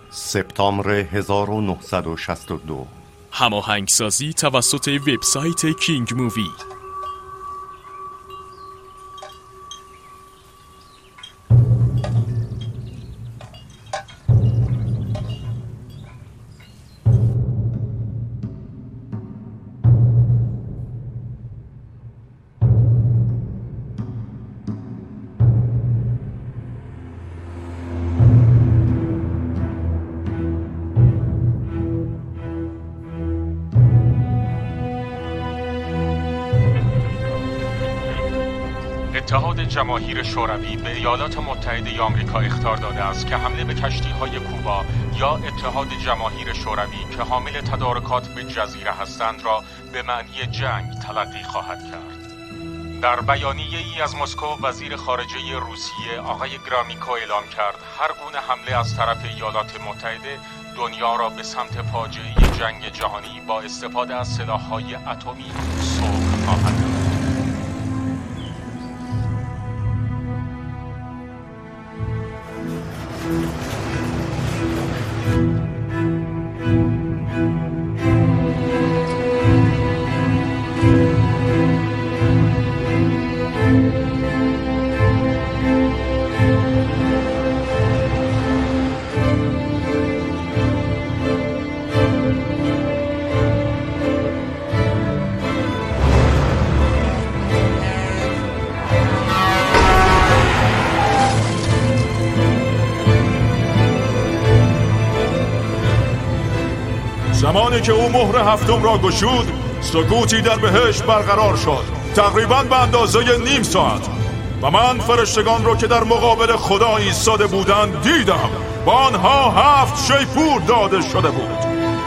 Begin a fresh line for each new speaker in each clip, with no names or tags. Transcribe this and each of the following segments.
سپتامبر 1962.
هماهنگسازی توسط وبسایت کینگ مووی.
اتحاد جماهیر شوروی به ایالات متحده آمریکا اخطار داده است که حمله به کشتی‌های کوبا یا اتحاد جماهیر شوروی که حامل تدارکات به جزیره هستند را به معنی جنگ تلقی خواهد کرد. در بیانیه ای از مسکو وزیر خارجه روسیه آقای گرامیکو اعلام کرد هر گونه حمله از طرف ایالات متحده دنیا را به سمت فاجعه جنگ جهانی با استفاده از سلاح‌های اتمی سوق خواهد برد.
زمانی که او مهر هفتم را گشود، سکوتی در بهشت برقرار شد، تقریباً به اندازه نیم ساعت، و من فرشتگان را که در مقابل خدا ایستاده بودند دیدم. با آنها 7 شیپور داده شده بود.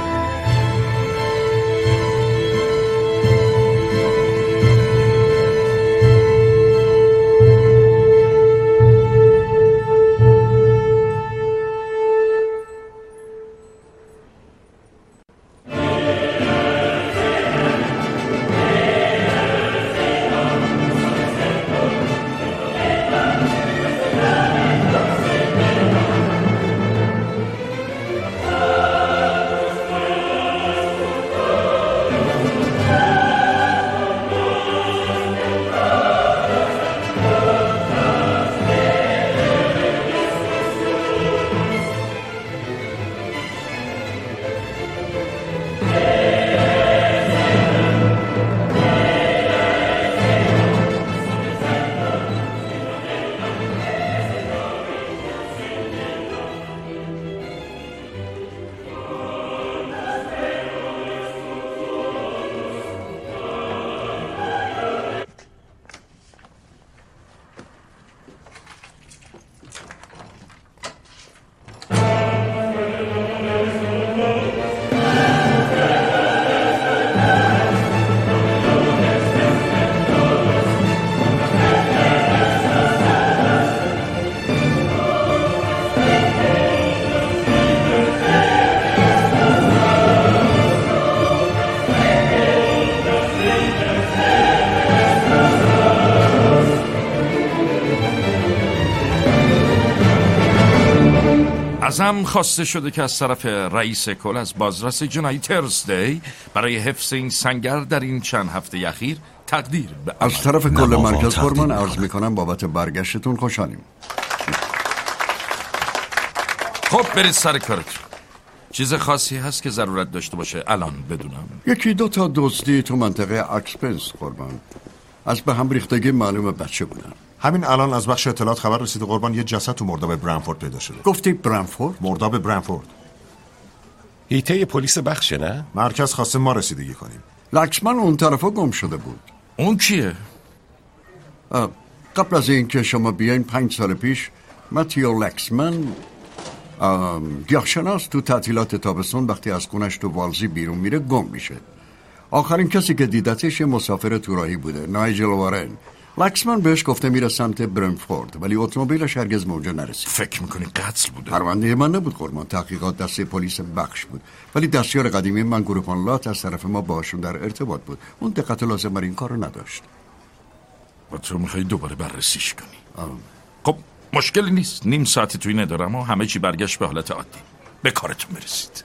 ازم خواسته شده که از طرف رئیس کل از بازرس جنایی ترزدی برای حفظ این سنگر در این چند هفته اخیر تقدیر به
از طرف کل مرکز فرمان عرض میکنم بابت برگشتتون خوشحالیم.
خب برید سر کارتون. چیز خاصی هست که ضرورت داشته باشه الان بدونم؟
1-2 تا دزدی تو منطقه اکسپنس قربان، از به هم ریختگی معلوم بچه بودن.
همین الان از بخش اطلاعات خبر رسید قربان یه جسد تو مرداب برنفورد پیدا شده.
گفتی برنفورد؟
مرداب برنفورد.
هیته پلیس بخشه نه؟
مرکز خواسته ما رسیدگی کنیم.
لکسمن اون طرفا گم شده بود.
اون کیه؟
قبل از این که شما بیاین 5 سال پیش متیو لکسمن گیاهشناس تو تعطیلات تابستون وقتی از خونش تو والزی بیرون میره گم میشه. آخرین کسی که دیدتش یه مسافر تو راهی بوده، نایجل وارن. لکسمن بهش گفته میره سمت برنفورد ولی اتومبیلش هرگز به اونجا نرسید.
فکر میکنی قتل بوده؟
پرونده من نبود قربان، تحقیقات دسته پلیس بخش بود، ولی دستیار قدیمی من گروپان لات از طرف ما باشون در ارتباط بود. اون دقت لازم بر این کارو نداشت.
و تو میخوای دوباره بررسیش کنی؟ خب مشکلی نیست، نیم ساعتی توی ندارم و همه چی برگشت به حالت عادی. به کارتون برسید.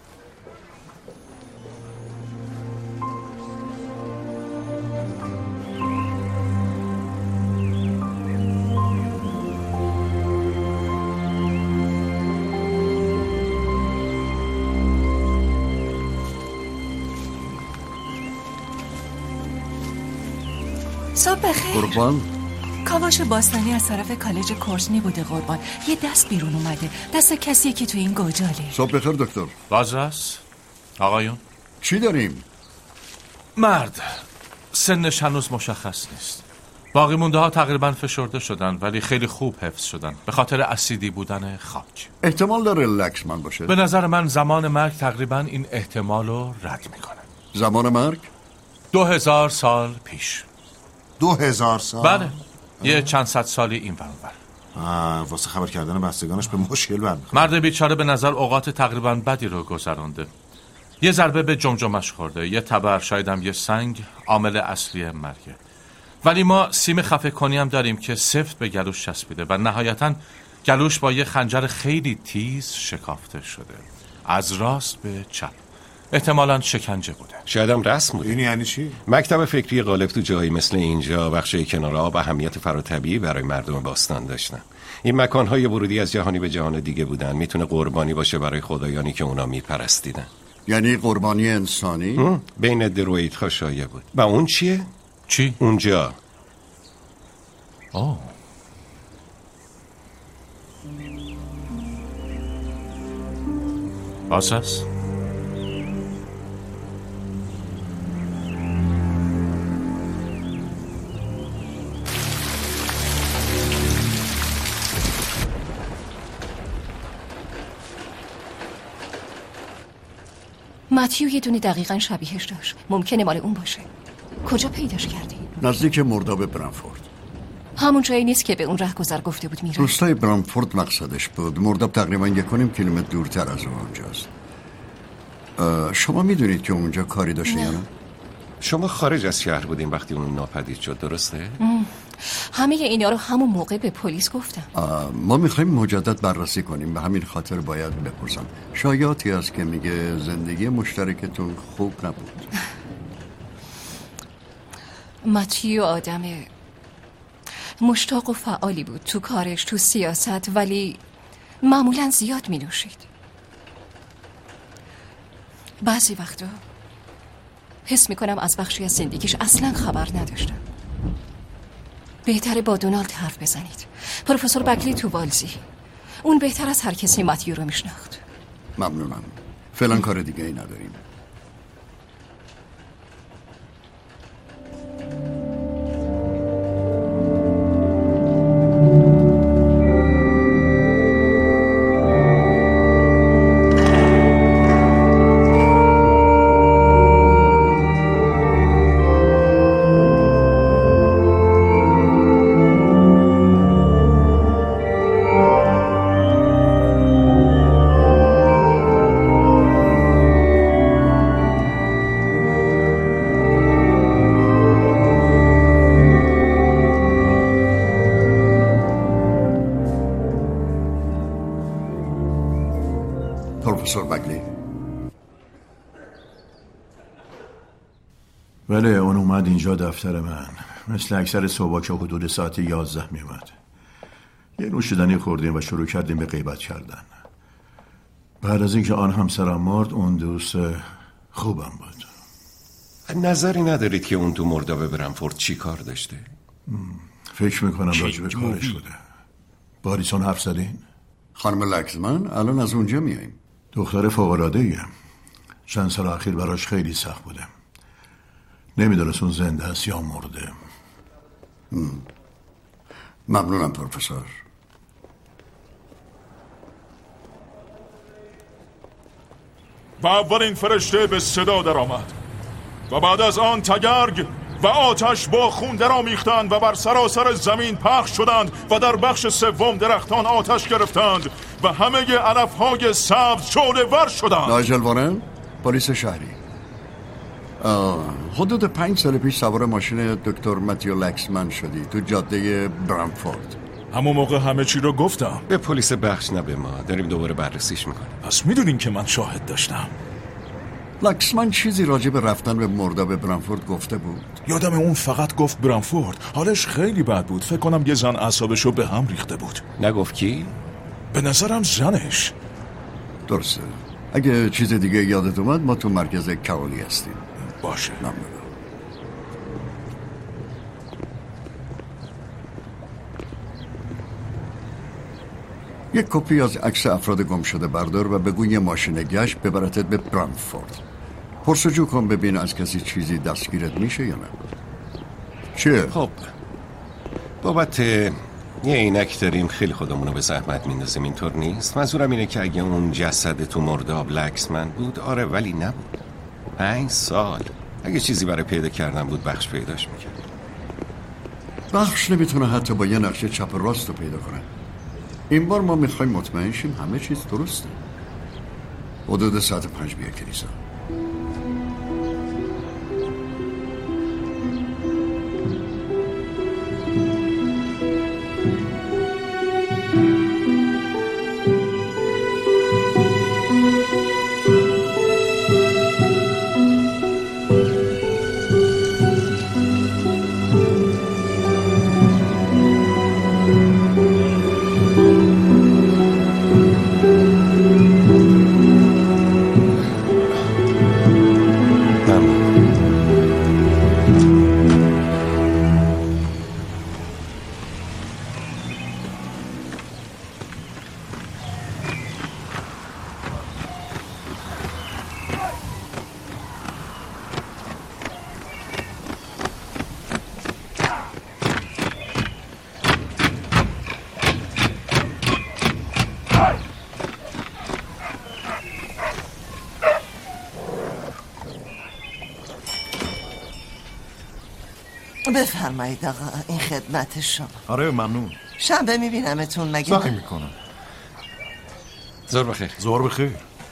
صبح بخیر.
قربان.
کاواش باستانی از طرف کالج کورتنی بوده قربان. یه دست بیرون اومده، دست کسیه که تو این گوجاله.
صبح بخیر دکتر.
بازرس آقایون،
چی داریم؟
مرد سنش هنوز مشخص نیست. باقی مونده ها تقریبا فشرده شدن ولی خیلی خوب حفظ شدن به خاطر اسیدی بودن خاک.
احتمال داره لکسمن باشه.
به نظر من زمان مرگ تقریبا این احتمال رو رد میکنه.
زمان مرگ؟
2000 سال پیش.
2000 سال؟
بله، یه چند صد سالی این ور.
واسه خبر کردن بستگانش به مشکل برمیخوره.
مرد بیچاره به نظر اوقات تقریبا بدی رو گذرانده. یه ضربه به جمجمش خورده، یه تبر، شایدم یه سنگ، عامل اصلی مرگه. ولی ما سیم خفه کنی هم داریم که سفت به گلوش چسبیده و نهایتاً گلوش با یه خنجر خیلی تیز شکافته شده، از راست به چپ. احتمالاً شکنجه بوده.
شایدم رسم بوده.
این یعنی چی؟
مکتب فکری غالب تو جایی مثل اینجا بخشای کنار آب اهمیت فراتبیعی برای مردم باستان داشتن. این مکان‌های ورودی از جهانی به جهان دیگه بودن. میتونه قربانی باشه برای خدایانی که اونا میپرستیدن.
یعنی قربانی انسانی؟
بین درویدها شایع بود. و اون چیه؟
چی؟
اونجا.
آساس؟
متیو یه دونه دقیقاً شبیهش داشت. ممکنه مال اون باشه. کجا پیداش کردی؟
نزدیک مرداب برانفورد.
همون جایی نیست که به اون رهگذر گفته بود میره.
روستای برانفورد مقصدش بود. مرداب تقریباً 1.5 کیلومتر دورتر از اونجاست. شما میدونید که اونجا کاری داشته یا نه؟
شما خارج از شهر بودین وقتی اون ناپدید شد، درسته؟
همه اینا رو همون موقع به پلیس گفتم.
ما میخوایم مجدد بررسی کنیم، به همین خاطر باید بپرسم. شایعاتی هست که میگه زندگی مشترکتون خوب نبود.
متیو آدم مشتاق و فعالی بود تو کارش، تو سیاست، ولی معمولا زیاد می نوشید. بعضی وقتا حس می کنم از بخشی از زندگیش اصلا خبر نداشتم. بهتره با دونالد حرف بزنید. پروفسور بکلی تو والزی، اون بهتر از هر کسی متیو رو میشناخت.
ممنونم. فعلا کار دیگه ای نداریم. پروفسور بکلی.
بله، اون اومد اینجا دفتر من. مثل اکثر صبح که حدود ساعت 11 میومد. یه نوشیدنی خوردیم و شروع کردیم به غیبت کردن. بعد از اینکه آن همسرم مرد، اون دوست خوبم بود.
نظری ندارید که اون تو مرداب برانفورد چی کار داشته؟
فکر میکنم راجع به کارش بوده. باریسون حرف زدین؟
خانم لکسمن الان از اونجا میاییم.
دختر فوق‌العاده‌ایه. چند سال اخیر براش خیلی سخت بوده. نمیدونست اون زنده است یا مرده.
ممنونم پروفسور.
و اولین فرشته به صدا در آمد و بعد از آن تگرگ و آتش با خون در آمیختند و بر سراسر زمین پخش شدند و در بخش سوم درختان آتش گرفتند و همه علفهای سبز شعله ور شدند.
نایجل وارن، پلیس شهری. حدود 5 سال پیش سوار ماشین دکتر متیو لکسمن شدی تو جاده برانفورد.
همون موقع همه چی رو گفتم.
به پلیس بخش نه به ما، داریم دوباره بررسیش میکنیم.
پس میدونین که من شاهد داشتم.
لکسمن چیزی راجع به رفتن به مرداب برانفورد گفته بود؟
یادم اون فقط گفت برانفورد. حالش خیلی بد بود. فکر کنم یه زن اعصابشو به هم ریخته بود.
نگفت کی؟
به نظرم زنش.
درسته. اگه چیز دیگه یادت اومد ما تو مرکز کوالی هستیم.
باشه.
ممنونم. یک کپی از عکس افراد گم شده بردار و بگو یه ماشین گشت ببرتت به برانفورد. پرسجو کن ببین از کسی چیزی دستگیرت میشه یا نه. چیه؟
خب بابت یه عینک داریم، خیلی خودمونو به زحمت میندازیم، اینطور نیست؟ منظورم اینه که اگه اون جسد تو مرداب لکسمن بود، آره ولی نبود. 5 سال اگه چیزی برای پیدا کردن بود بخش پیداش میکرد.
بخش نمیتونه حتی با یه نقشه چپ و راست رو پیدا کنه. این بار ما میخوایم مطمئن شیم همه چیز درسته. حدود ساعت 5 بیا کلیسا.
بفرمایید آقا، این خدمت شما.
آره ممنون.
شنبه میبینمتون مگه؟
سعی میکنم.
زور بخیر.
زور بخیر.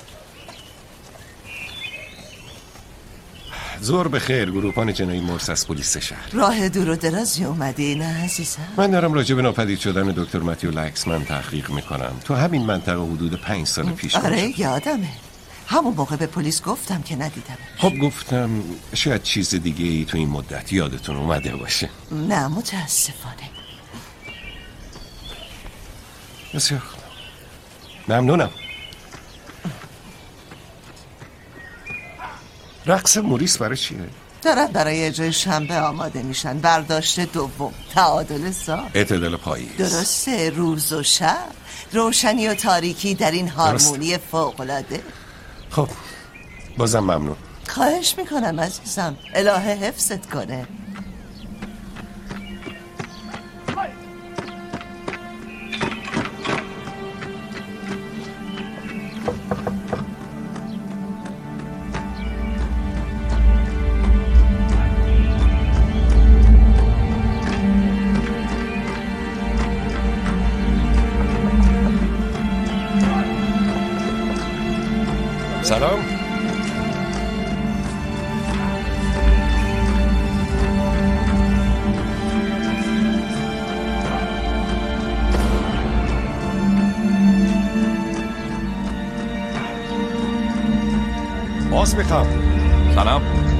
زور بخیر. گروهبان جنایی مرس از پلیس شهر.
راه دور و درازی اومدی نه عزیزم؟
من دارم راجع به ناپدید شدن دکتر متیو لکسمن تحقیق میکنم. تو همین منطقه حدود 5 سال پیش.
آره یادمه. همون موقع به پلیس گفتم که ندیدم.
خب گفتم شاید چیز دیگه ای تو این مدت یادتون اومده باشه.
نه متاسفانه.
بسیار خوب. ممنونم. رقص موریس برای چیه؟
دارن برای اجرای شنبه آماده میشن. برداشت دوم، تعادل ساز،
اعتدال پاییز.
درسته، روز و شب، روشنی و تاریکی در این هارمونی فوق‌العاده.
خب بازم ممنون.
خواهش میکنم عزیزم، الهه حفظت کنه.
سلام. باز میخوام. سلام.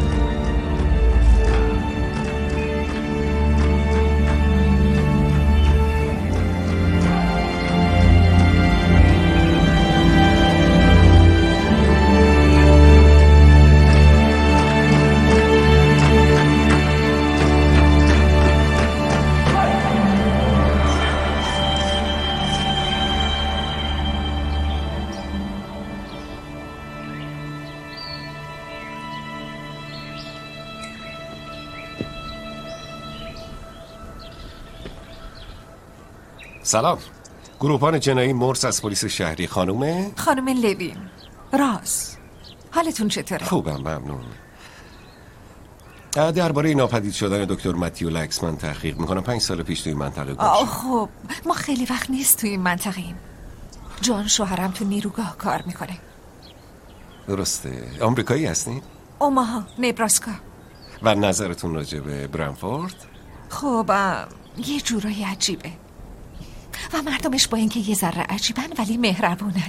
سلام. گروهبان جنایی مرس از پلیس شهری. خانم
لوین. راز. حالتون چطوره؟
خوبم ممنون. درباره ناپدید شدن دکتر متیو لکسمن تحقیق میکنم. 5 سال پیش توی منطقه گم شد.
خب ما خیلی وقت نیست توی این منطقه ایم. جان شوهرم تو نیروگاه کار میکنه.
درسته. آمریکایی هستین؟
اوماها، نبراسکا.
و نظرتون راجع به برانفورد؟
خب یه جورایی عجیبه.
و مردمش با اینکه یه ذره عجیبن ولی مهربونن.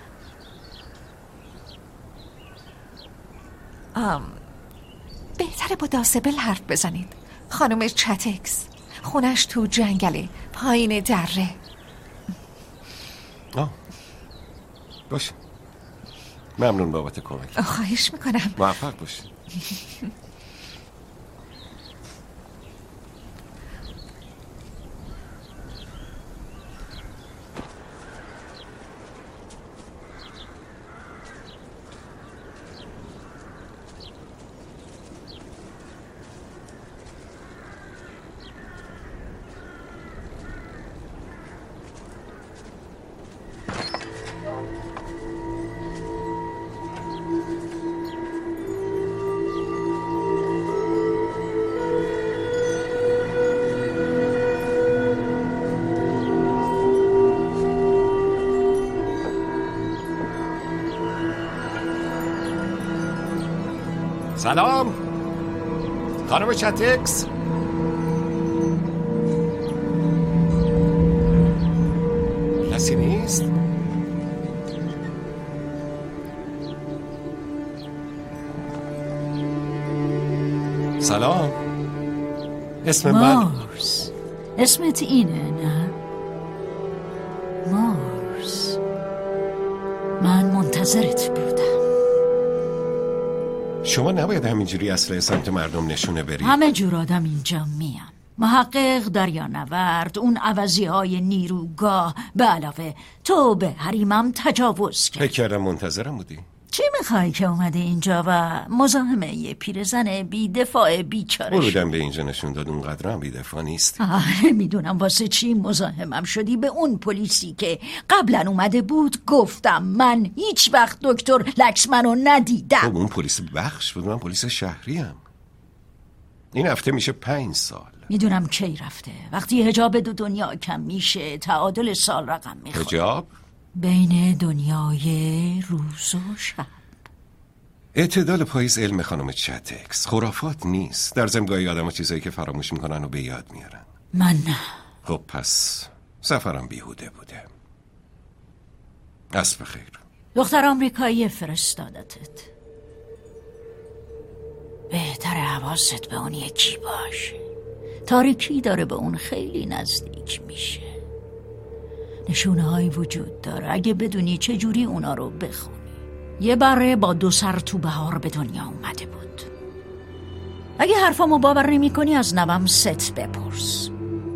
بهتره با داسبل حرف بزنید. خانم چتکس، خونش تو جنگله، پایین دره.
باشه، ممنون بابت کمک.
خواهش میکنم.
موفق باشی. سلام خانم چتکس. کسی نیست؟ سلام، اسم
مارس. اسمت اینه نه؟ مارس، من منتظرت بودم.
شما نباید همینجوری اسلحه سمت مردم نشونه برید.
همه جور آدم اینجا میان. محقق، دریانورد، اون عوضی های نیروگاه، به علاوه تو به حریمم تجاوز کرد.
فکر کردم منتظرم بودی.
چی میخوای که اومده اینجا و مزاحم یه پیرزن بی‌دفاع بیچاره؟
ورودم به اینجا نشون داد اونقدر هم بی‌دفاع نیست.
میدونم واسه چی مزاحمم شدی. به اون پلیسی که قبلا اومده بود گفتم من هیچ وقت دکتر لکسمنو ندیدم.
اون پلیس بخش بود، من پلیس شهریم. این هفته میشه 5 سال.
میدونم کی رفته. وقتی حجاب دو دنیا کم میشه تعادل سال رقم میخوره.
حجاب؟
بین دنیای روز و شب.
اعتدال پاییز علم خانم چتکس، خرافات نیست. در ضمن گاهی آدم ها چیزایی که فراموش میکنن و به یاد میارن.
من نه.
خب پس سفرم بیهوده بوده. عصر بخیر.
دختر آمریکایی فرستادتت. بهتره حواست به اون یکی باشه. تاریکی داره به اون خیلی نزدیک میشه. نشونه هایی وجود داره. اگه بدونی چه جوری اونا رو بخونی. یه بره با 2 سر تو بهار به دنیا اومده بود. اگه حرفامو باور نمی کنی از نوام ست بپرس.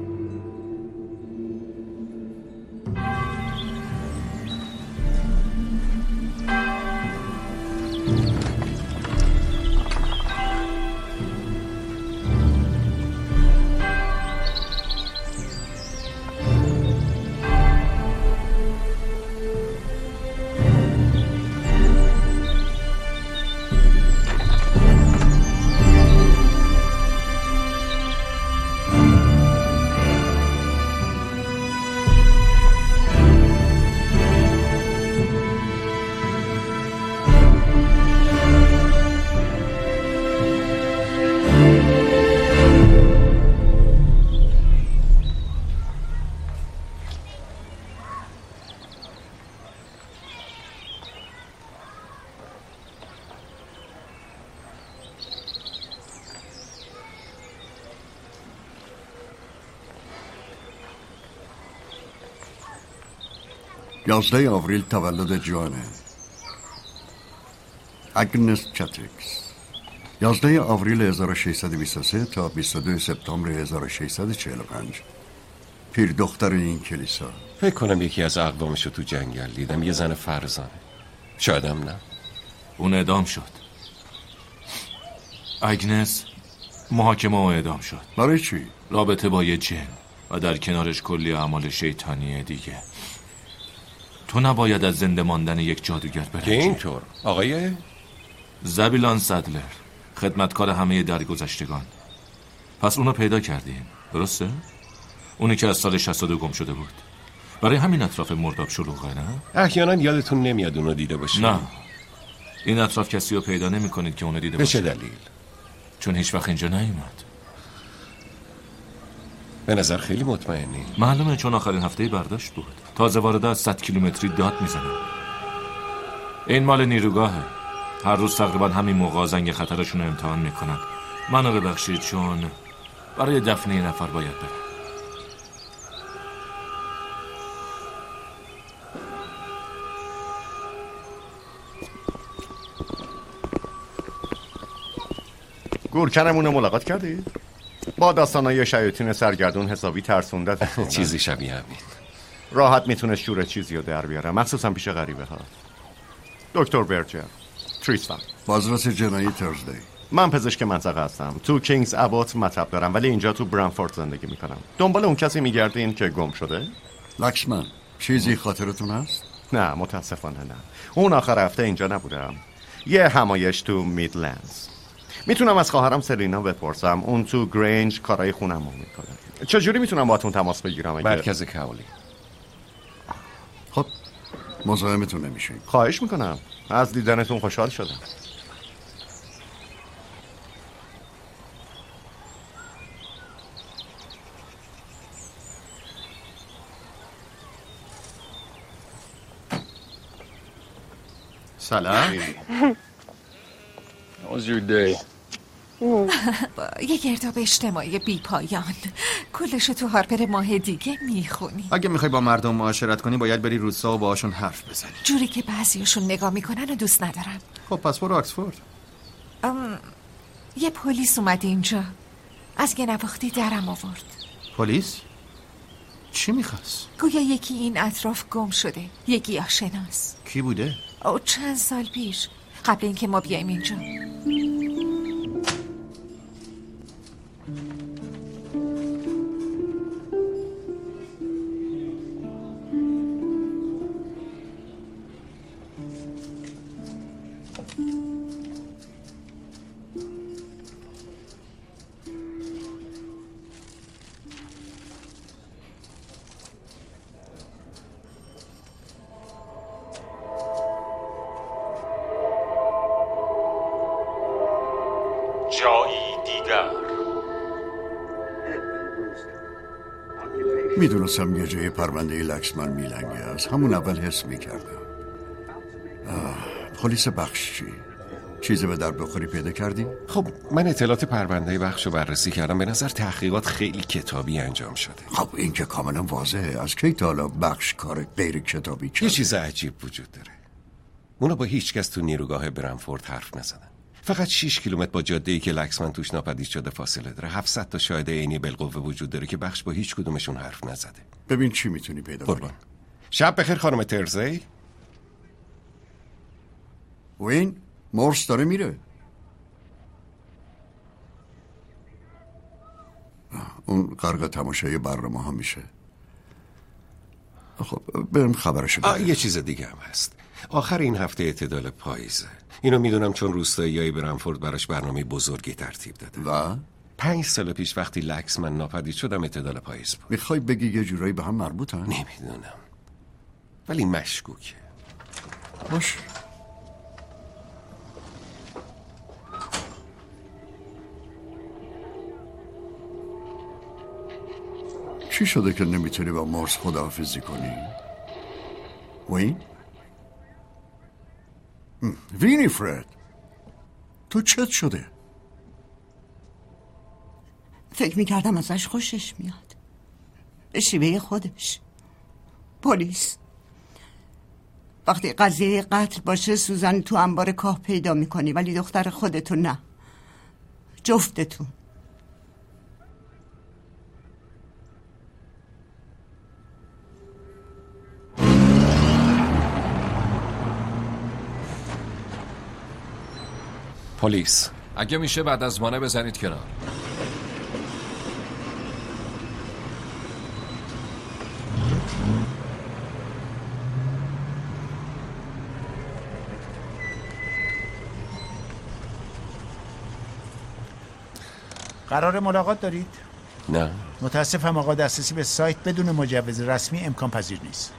یازده آوریل تولد جوانه. اگنس چتکس. 11 آوریل 1623 تا 22 سپتامبر 1645 پیر دختر این کلیسا.
فکر کنم یکی از اقوامشو تو جنگل دیدم. یه زن فرزانه. شایدم نه.
اون اعدام شد. اگنس محاکمه و اعدام شد.
برای چی؟
رابطه با یه جن و در کنارش کلی اعمال شیطانی دیگه. تو نباید از زنده ماندن یک جادوگر برنجی.
که اینطور آقای
زبیلان سدلر، خدمتکار همه درگذشتگان. پس اونو پیدا کردین، درسته؟ اونی که از سال 62 گم شده بود. برای همین اطراف مرداب شلوغه، نه؟
احیانا یادتون نمیاد اونو دیده باشید.
نه، این اطراف کسی رو پیدا نمی کنید که اونو دیده باشه.
به چه دلیل؟
چون هیچ وقت اینجا نیومد.
به نظر خیلی مطمئنی.
معلومه، چون آخرین هفته برداشت بود. تازه وارده از 100 کیلومتری داد میزنه. این مال نیروگاهه. هر روز تقریبا همین موقع زنگ خطرشون رو امتحان میکنن. منو ببخشید چون برای دفن یه نفر باید برم.
گورکنمون رو ملاقات کردید؟ با داستانای شیاطین سرگردون حسابی ترسونده.
چیزی شبیه همین.
راحت میتونه شور چیزی رو در بیاره، مخصوصا پیش غریبه ها. دکتر برجر، تریستان،
بازرس جنایی ترزدی.
من پزشک منطقه هستم. تو کینگز ابات مطب دارم ولی اینجا تو برنفورد زندگی میکنم. دنبال اون کسی میگردین که گم شده؟
لکسمن، چیزی خاطرتون هست؟
نه متاسفانه نه. اون آخر هفته اینجا نبودم. یه همایش تو میدلندز. میتونم از خواهرم سلینا بپرسم، اون تو گرینج کارهای خونمو میکنه. چجوری میتونم باهاتون تماس بگیرم؟
مرکز کولی.
خب مزاحمتون نمیشه.
خواهش میکنم، از دیدنتون خوشحال شدم.
سلام. How was your day?
یه گرداب اجتماعی بی پایان. کلشو تو هارپر ماه دیگه میخونی.
اگه میخوای با مردم معاشرت کنی باید بری روستا و باهاشون حرف بزنی.
جوری که بعضیاشون نگاه میکنن و دوست ندارم.
خب پس برو آکسفورد.
یه پلیس اومد اینجا، از یه نواختی درم آورد.
پلیس؟ چی میخواست؟
گویا یکی این اطراف گم شده، یه گیاهشناس.
کی بوده؟
چند سال پیش، قبل اینکه ما بیایم اینجا.
جایی دیگر.
میدونستم یه جای پرونده لکسمن میلنگه، از همون اول حس میکردم. پلیس بخش چیزی به در بخوری پیدا کردی؟
خب من اطلاعات پرونده بخش رو بررسی کردم. به نظر تحقیقات خیلی کتابی انجام شده.
خب این که کاملا واضحه. از کی تا حالا بخش کار غیر کتابی کرد؟
یه چیز عجیب وجود داره. اونا با هیچ کس تو نیروگاه برنفورد حرف نزدن. فقط 6 کیلومتر با جاده‌ای که لکسمن توش ناپدید شده فاصله داره. 700 تا شاهد عینی بالقوه وجود داره که بخش با هیچ کدومشون حرف نزده.
ببین چی میتونی پیدا کنی.
شب بخیر خانم ترزی.
وین مورس داره میره. اون غرق تماشای برنامه ها میشه. خب بریم خبرشو بده.
یه چیز دیگه هم هست. آخر این هفته اعتدال پاییزه. اینو میدونم چون روستاییای برنفورد براش برنامه بزرگی ترتیب داده.
و
5 سال پیش وقتی لکسمن ناپدید شدم اعتدال پاییز بود.
میخوای بگی یه جورایی به هم مربوطن؟
نمیدونم ولی مشکوکه.
باش. چی شده که نمیتونی با مورس خداحافظی کنی؟ وین؟ وینیفرد تو چت شده؟
فکر میکردم ازش خوشش میاد، به شیوه خودش. پلیس وقتی قضیه قتل باشه سوزن تو انبار کاه پیدا میکنی، ولی دختر خودتو نه، جفتتون.
پلیس
اگه میشه بعد از مانع بزنید کنار.
قرار ملاقات دارید؟
نه.
متاسفم آقا، دسترسی به سایت بدون مجوز رسمی امکان پذیر نیست.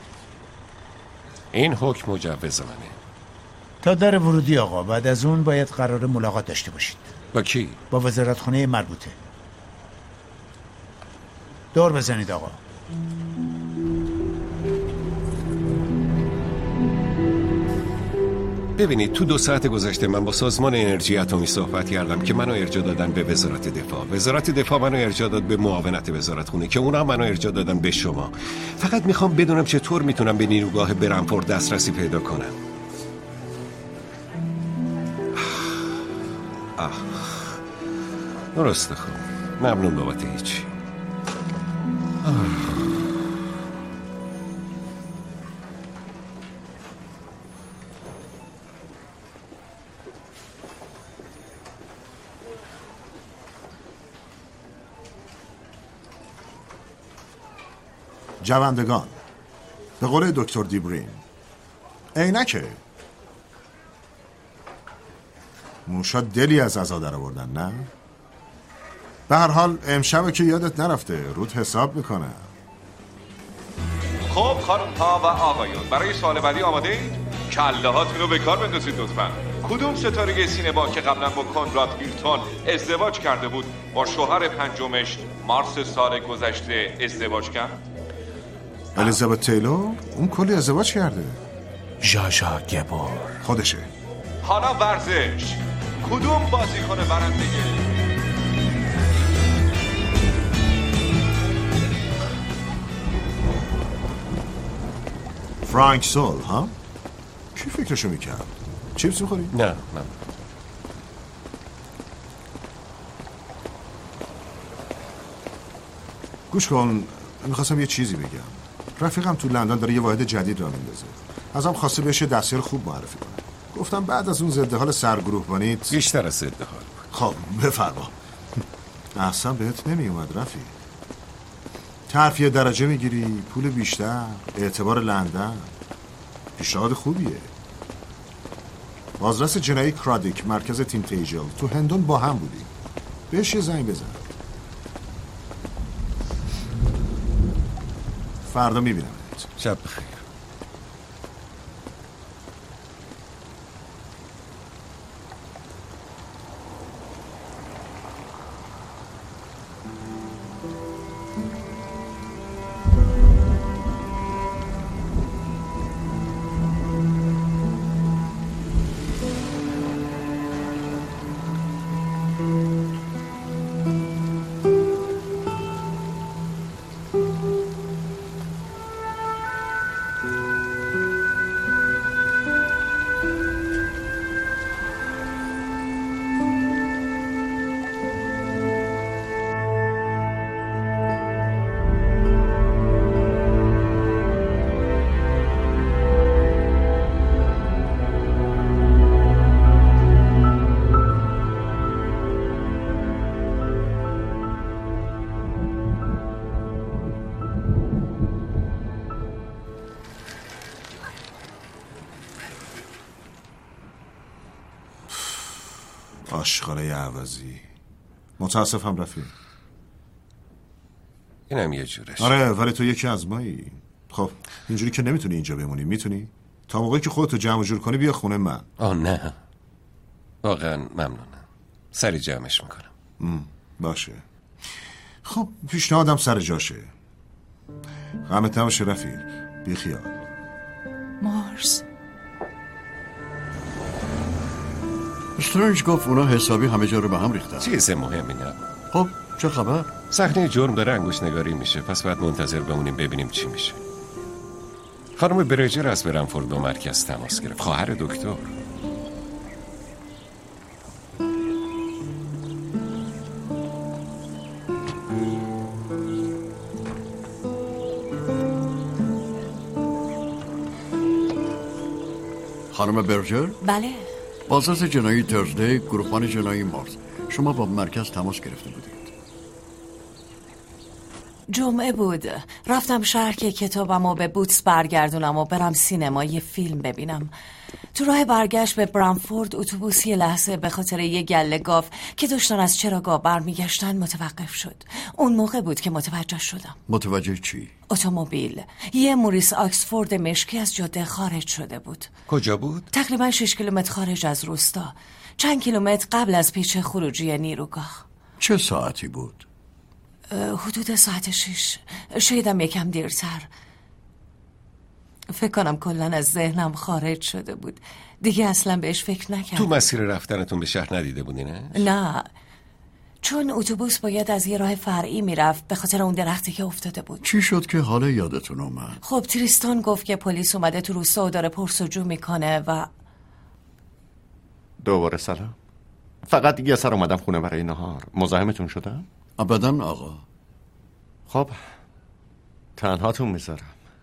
این حکم مجوز منه.
تا در ورودی آقا، بعد از اون باید قرار ملاقات داشته باشید.
با کی؟
با وزارتخانه مربوطه. دور بزنید آقا.
ببینید تو 2 ساعت گذشته من با سازمان انرژی اتمی صحبت کردم که منو ارجاع دادن به وزارت دفاع. وزارت دفاع منو ارجاع داد به معاونت وزارتخونه که اونا منو ارجاع دادن به شما. فقط میخوام بدونم چطور میتونم به نیروگاه برنفورد دسترسی پیدا کنم. درسته خوب. ممنون بابت هیچی.
جوندگان، به قول دکتر دیبرین، عینکه موشا دلی از عزا در آوردن، نه؟ به هر حال امشب که یادت نرفته، رود حساب میکنه.
خب خانم ها و آقایون، برای سوال بعدی آماده اید؟ کله هاتون رو به کار بندازید لطفا. کدوم ستاره سینما که قبلا با کنراد هیلتون ازدواج کرده بود با شوهر پنجمش مارس سال گذشته ازدواج کرد؟
الیزابت تیلور؟ اون کلی ازدواج کرده.
ژاژا گبور
خودشه.
حالا ورزش، کدوم بازیکن برنده؟
فرانک سول، ها؟ کی فکرشو میکرد؟ چیپس میخوری؟
نه.
گوش کن، میخواستم یه چیزی بگم. رفیقم تو لندن داره یه واحد جدید را میندازه. ازم خواسته بهش دستیار خوب معرفی کنه. گفتم بعد از اون ضد حال سرگروه بانیت
بیشتر از ضد حال.
خب بفرما. اصلا بهت نمی اومد رفیق. ترفیع درجه میگیری، پول بیشتر، اعتبار لندن، پیشنهاد خوبیه. بازرس جنایی کرادیک مرکز تیم تیجل تو هندون با هم بودیم. بهش یه زنگ بزن. فردا میبینم.
شب بخیر.
آشغاله عوضی. متاسفم رفیق.
اینم یه جورش.
آره ولی تو یکی از مایی. خب اینجوری که نمیتونی اینجا بمونی. میتونی؟ تا موقعی که خودتو جمع جور کنی بیا خونه من.
نه واقعا ممنونم. سری جمعش میکنم.
باشه. خب پیشنهادم سر جاشه. غمت نباشه رفیق. بی خیال.
مارس
استرنج گفت اونا حسابی همه جا رو به هم ریختن.
چیز مهمی نه.
خب چه خبر؟
صحنه جرم داره انگوش نگاری میشه، پس باید منتظر بمونیم ببینیم چی میشه. خانم برجر از برنفورد و مرکز تماس گرفت. خواهر دکتر.
خانم برجر؟
بله.
بازرس جنایی ترزدی، گروهبان جنایی مارس. شما با مرکز تماس گرفته بودید.
جمعه بود. رفتم شهر که کتابمو به بوتس برگردونم و برم سینما یه فیلم ببینم. تو راه برگشت به برنفورد اتوبوس یه لحظه به خاطر یه گله گاو که داشتن از چراگاه برمیگشتن متوقف شد. اون موقع بود که متوجه شدم.
متوجه چی؟
اتومبیل یه موریس آکسفورد مشکی از جاده خارج شده بود.
کجا بود؟
تقریبا 6 کیلومتر خارج از روستا، چند کیلومتر قبل از پیچ خروجی نیروگاه.
چه ساعتی بود؟
حدود ساعت 6، شایدم یکم دیرتر. فکر کنم کلن از ذهنم خارج شده بود، دیگه اصلا بهش فکر نکردم.
تو مسیر رفتنتون به شهر ندیده بودی نه؟
نه، چون اتوبوس باید از یه راه فرعی میرفت به خاطر اون درختی که افتاده بود.
چی شد که حالا یادتون اومد؟
خب تریستان گفت که پلیس اومده تو روستا و داره پرسجو میکنه و
دوباره سلام. فقط یه سر اومدم خونه برای نهار. مزاحمتون شدم؟
ابداً آقا.
خب تنهاتون میذارم.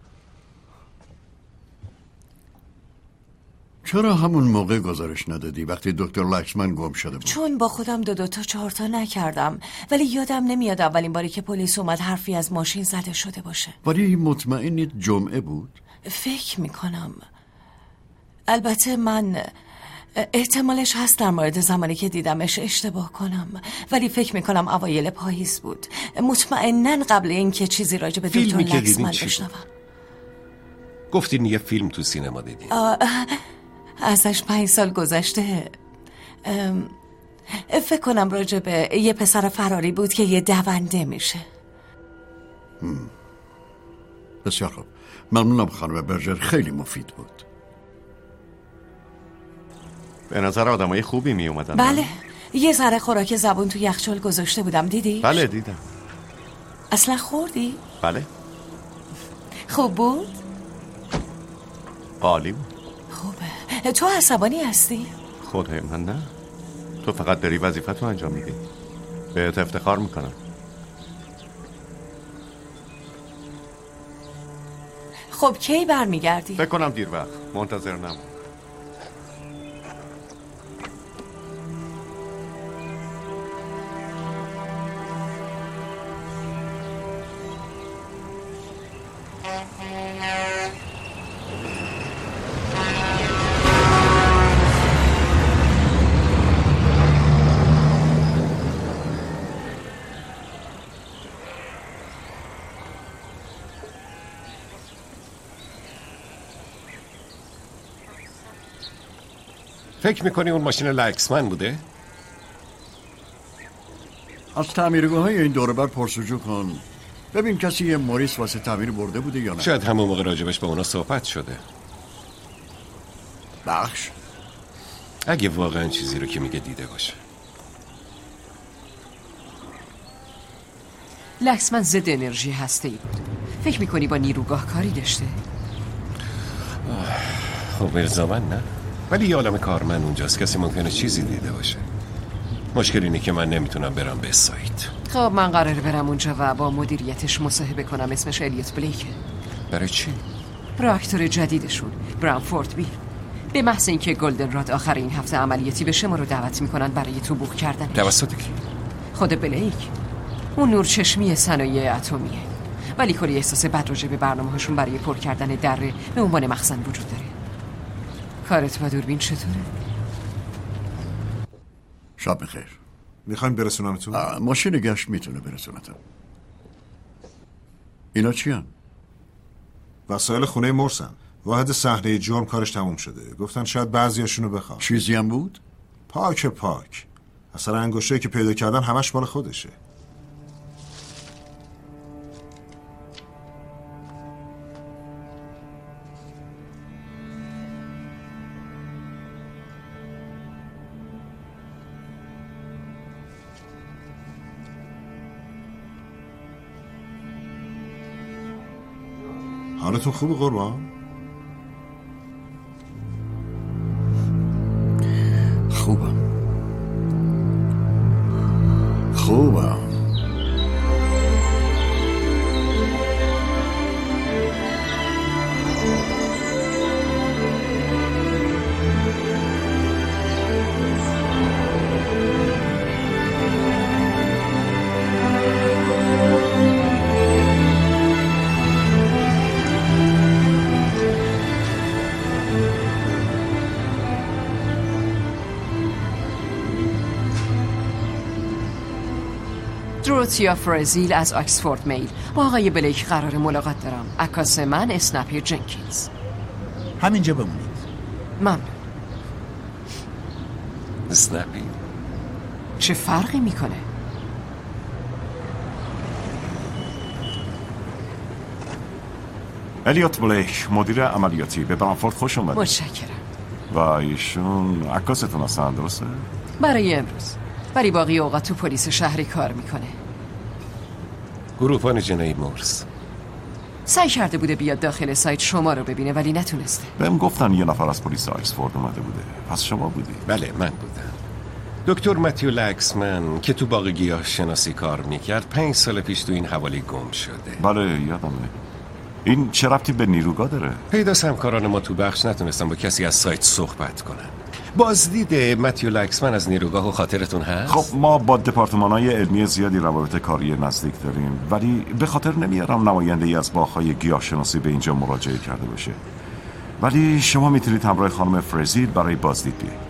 چرا همون موقع گزارش ندادی وقتی دکتر لکسمن گم شده بود؟
چون با خودم 2 تا 4 تا نکردم، ولی یادم نمیاد اولین باری که پلیس اومد حرفی از ماشین زده شده باشه.
ولی مطمئنید جمعه بود؟
فکر میکنم. البته من احتمالش هست در مورد زمانی که دیدمش اشتباه کنم، ولی فکر میکنم اوایل پاییز بود، مطمئناً قبل اینکه چیزی راجع به دکتر لکسمن بشنوم.
گفتین یه فیلم تو سینما دیدین؟
ازش 5 سال گذشته. فکر کنم راجع به یه پسر فراری بود که یه دونده میشه.
بسیار خوب، ممنونم خانم برجر، خیلی مفید بود.
به نظر آدمای خوبی می اومدن.
بله، یه ذره خوراک زبون تو یخچال گذاشته بودم، دیدی؟
بله دیدم.
اصلا خوردی؟
بله.
خوب بود؟
عالی بود.
خوبه. تو عصبانی هستی؟
خدای من نه، تو فقط داری وظیفتو انجام میدی. بهت افتخار میکنم.
خب کی برمیگردی؟
فکر کنم دیر وقت، منتظر نمون.
فکر میکنی اون ماشین لکسمن بوده؟
از تعمیرگاه‌های این دور بر پرسجو کن، ببین کسی یه موریس واسه تعمیر برده بوده یا نه.
شاید همون موقع راجبش با اونا صحبت شده.
بخش
اگه واقعا چیزی رو که میگه دیده باشه.
لکسمن ضد انرژی هسته‌ای بود. فکر میکنی با نیروگاه کاری داشته؟
خب الزاماً نه، ولی یه عالم کارمند اونجاست، کسی ممکنه چیزی دیده باشه. مشکل اینه که من نمیتونم برم به سایت.
خب من قراره برم اونجا و با مدیریتش مصاحبه کنم. اسمش الیوت بلیکه.
برای چی؟
راکتور جدیدشون برانفورد بی. به محض اینکه گلدن راد آخر این هفته عملیاتی بشه ما رو دعوت میکنن برای تو بوق کردنش.
توسط کی؟
خود بلیک. اون نورچشمی صنایع اتمیه، ولی کلی احساس بد راجع به برنامه‌هاشون برای پر کردن دره به عنوان مخزن وجود داره. کارت با دوربین چطوره؟
شب بخیر.
میخوایم برسونمتون؟
ماشین گشت میتونه برسونتم. اینا چی هم؟
وسایل خونه مرسن. واحد صحنه جرم کارش تموم شده. گفتن شاید بعضیاشونو بخوام.
چیزی هم بود؟
پاک. اصلا انگشتایی که پیدا کردن همش مال خودشه. حالتون خوبه قربان؟
خوبم.
دروتیا فرزیل از آکسفورد میل. با آقای بلیک قرار ملاقات دارم. عکاس من اسنپی جنکینز.
همینجا بمونید.
ممنون.
اسنپی
چه فرقی میکنه؟
الیوت بلیک، مدیر عملیاتی. به برانفورد خوش اومدید.
متشکرم.
و ایشون عکاستون هستن، درسته؟
برای امروز. برای باقی اوقات تو پلیس شهری کار میکنه.
گروهبان جنایی مورس.
سعی کرده بوده بیاد داخل سایت شما رو ببینه ولی نتونسته.
بهم گفتن یه نفر از پلیس آکسفورد اومده بوده. پس شما بودی؟
بله من بودم. دکتر متیو لکسمن که تو باغ گیاه شناسی کار میکرد 5 سال پیش تو این حوالی گم شده.
بله یادمه. این چه ربطی به نیروگاه داره؟
پیداست همکاران ما تو بخش نتونستن با کسی از سایت صحبت کنن. بازدید متیو لکسمن از نیروگاه و خاطرتون هست؟
خب ما با دپارتمان‌های علمی زیادی روابط کاری نزدیک داریم، ولی به خاطر نمیارم نماینده‌ای از باغ‌های گیاهشناسی به اینجا مراجعه کرده باشه. ولی شما میتونید همراه خانم فرزیل برای بازدید بیایید.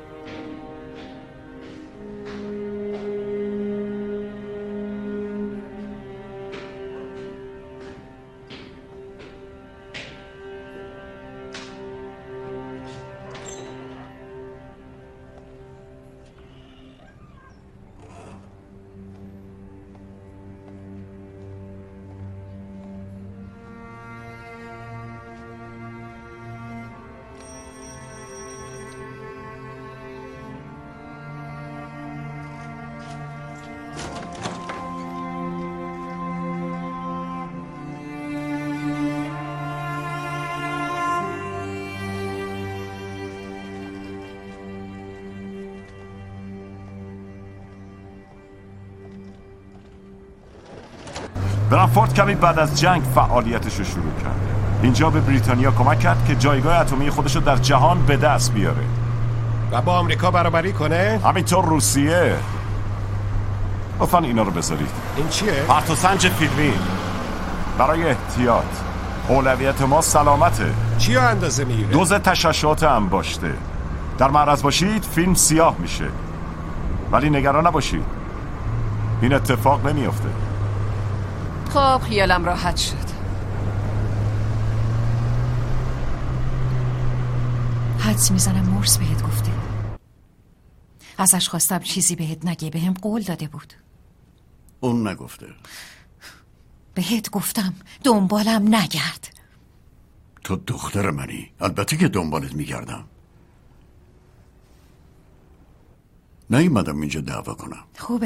برانفورد کمی بعد از جنگ فعالیتش رو شروع کرد. اینجا به بریتانیا کمک کرد که جایگاه اتمی خودش رو در جهان به دست بیاره
و با آمریکا برابری کنه.
همینطور روسیه. لطفاً اینا رو بذارید.
این چیه؟
پرتوسنج فیلمی. برای احتیاط. اولویت ما سلامته.
چی اندازه میگیره؟
دوز تشعشعات انباشته. در معرض باشید فیلم سیاه میشه. ولی نگران نباشید، این اتفاق نمیافته.
خب خیالم راحت شد.
حدس میزنم مورس بهت گفته. ازش خواستم چیزی بهت نگه، بهم قول داده بود.
اون نگفته.
بهت گفتم دنبالم نگرد.
تو دختر منی، البته که دنبالت میگردم. نیومدم اینجا دعوا کنم.
خوبه.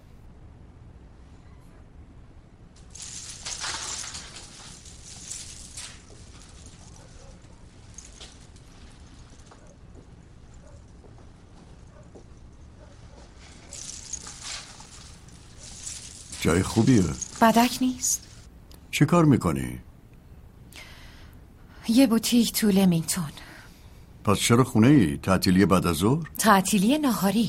جای خوبیه.
بدک نیست.
چه کار میکنی؟
یه بوتیک تو لمینگتون.
پس چرا خونه ای؟ تعطیلی بعد از ظهر؟
تعطیلی نهاری.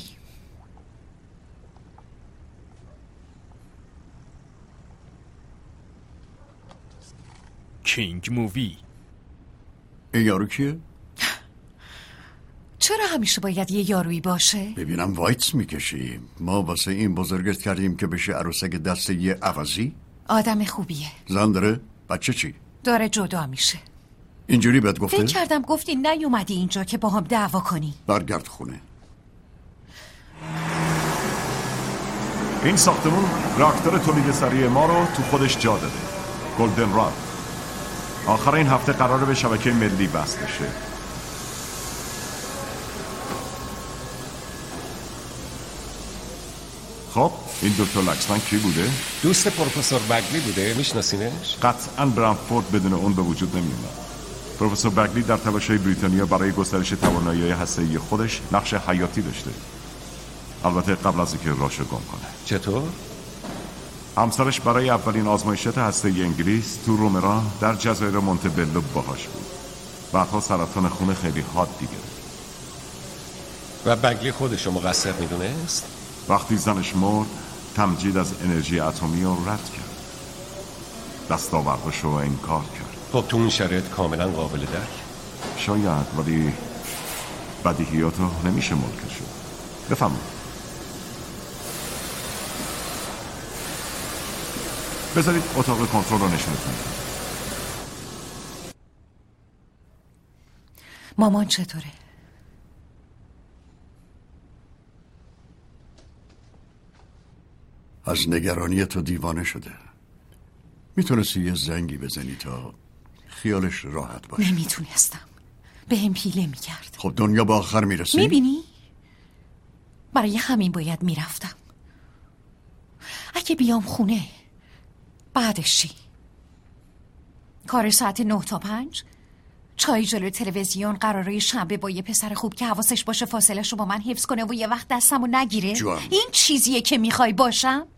کینگ مووی.
این یارو کیه؟
چرا همیشه باید یه یارویی باشه؟
ببینم وایتس میکشی. ما واسه این بزرگت کردیم که بشه عروسک دست یه عوضی؟
آدم خوبیه.
زن داره؟ بچه چی؟
داره جدا میشه.
اینجوری بهت گفته؟
فکر کردم گفتی نیومدی اینجا که با هم دعوا کنی.
برگرد خونه.
این ساختمون راکتور تولید سریع ما رو تو خودش جا داده. گلدن راد. آخر این هفته قراره به شبکه ملی بسته شه. خب این دکتر لکسمن کی بوده؟
دوست پروفسور بگلی بوده، میشناسینش؟
قطعاً برانفورد بدون اون به وجود نمیومد. پروفسور بگلی در تلاش‌های بریتانیا برای گسترش توانایی‌های هسته‌ای خودش نقش حیاتی داشته. البته قبل از اینکه راشو گم کنه.
چطور؟
همسرش برای اولین آزمایشات هسته‌ای انگلیس تو رومرا در جزایر مونتبلو باهاش بود. بعدها سرطان خون خیلی حادی گرفت.
و بگلی خودشو مقصر میدونست؟
وقتی زنش مرد تمجید از انرژی اتمی رو رد کرد. دستاوردش رو انکار کرد.
خب تو اون شرایط کاملا قابل درک.
شاید، ولی بدیهیاتو نمیشه منکر شد. بفهمید. بذارید اتاق کنترل رو نشونتون بدم.
مامان چطوره؟
از نگرانی تو دیوانه شده. میتونستی یه زنگی بزنی تا خیالش راحت باشه.
نمیتونستم، به هم پیله میکرد.
خب دنیا به آخر میرسی؟
میبینی؟ برای همین باید میرفتم. اگه بیام خونه بعدش چی؟ کار ساعت 9 تا 5؟ چای جلو تلویزیون، قراره شنبه با یه پسر خوب که حواسش باشه فاصلش رو با من حفظ کنه و یه وقت دستمو نگیره؟
جوان.
این چیزیه که میخوای باشم؟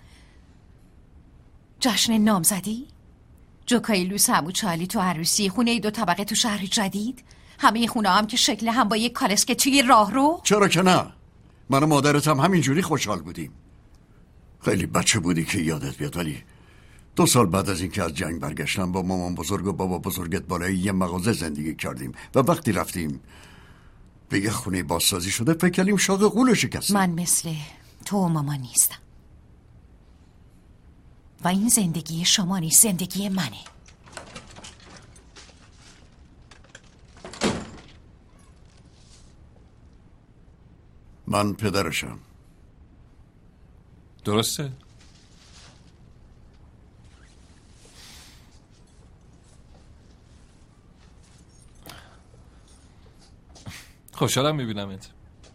جشن نامزدی؟ جوکای لوس همو چالی تو عروسی، خونه 2 طبقه تو شهر جدید، همه خونه هم که شکل هم با یک کالسکه توی راه رو.
چرا که نه؟ من و مادرت هم همینجوری خوشحال بودیم. خیلی بچه بودی که یادت بیاد، ولی 2 سال بعد از اینکه از جنگ برگشتم با مامان بزرگ و بابا بزرگت بالای یه مغازه زندگی کردیم و وقتی رفتیم به یه خونه بازسازی شده فکر کردیم شاق قولو شکستیم.
من مثل تو و ماما نیستم و این زندگی شما نیست، زندگی منه.
من پدرشم.
درسته؟ خوشحالم میبینمت.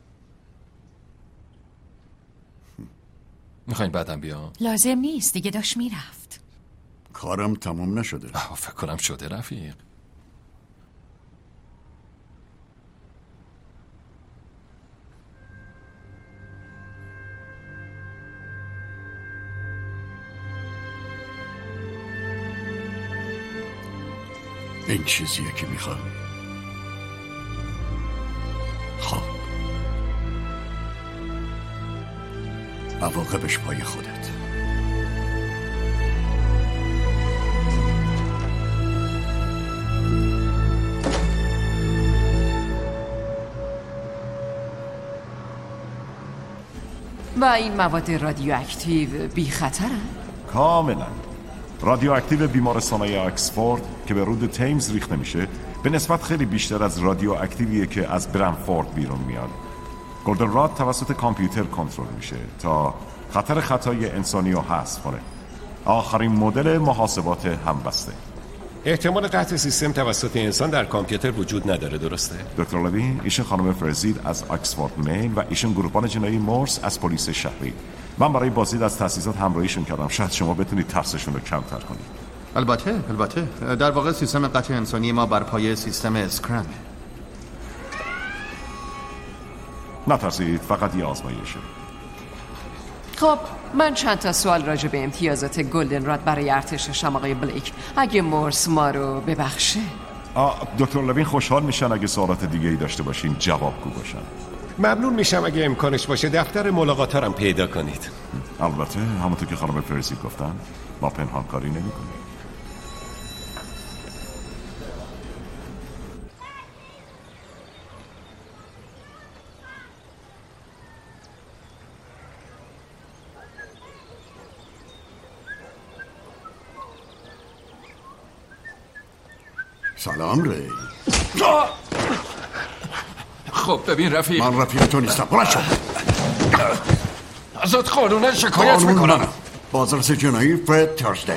میخواین بعدم بیام؟
لازم نیست، دیگه داشت میرفت.
کارم تموم نشده.
فکر کنم شده رفیق.
این چیزیه که میخوام. خب عواقبش پای خودت.
و این مواد رادیواکتیو بی خطرن؟
کاملا. رادیواکتیو بیمارستان‌های اکسفورد که به رود تیمز ریخته میشه به نسبت خیلی بیشتر از رادیواکتیویه که از برنفورد بیرون میاد. گلدن راد توسط کامپیوتر کنترل میشه تا خطر خطای انسانی رو حذف کنه. آخرین مدل محاسبات همبسته.
احتمال قطع سیستم توسط انسان در کامپیوتر وجود نداره، درسته؟
دکتر لوی، ایشون خانم فرزید از اکسفورد میل و ایشون گروهبان جنایی مورس از پلیس شهری. من برای بازدید از تأسیسات همراهیشون کردم. شاید شما بتونید ترسشون رو کمتر کنید.
البته در واقع سیستم قطع انسانی ما بر پایه سیستم اسکرم.
نترسید، فقط یه آزمایشه.
خب من چند تا سوال راجع به امتیازات گلدن راد برای ارتششم آقای بلیک، اگه مورس ما رو ببخشه.
دکتر لوین خوشحال میشن اگه سوالات دیگه ای داشته باشین جوابگو باشن.
ممنون میشم اگه امکانش باشه دفتر ملاقات هم پیدا کنید.
البته همونطور که خانم فرزی گفتن ما پنهان کاری نمی کنیم.
سلام ری.
خب ببین رفیق،
من رفیق تو نیستم. بلند شو.
ازت قانونا شکایت میکنم.
بازرس جنایی فرد ترزدی.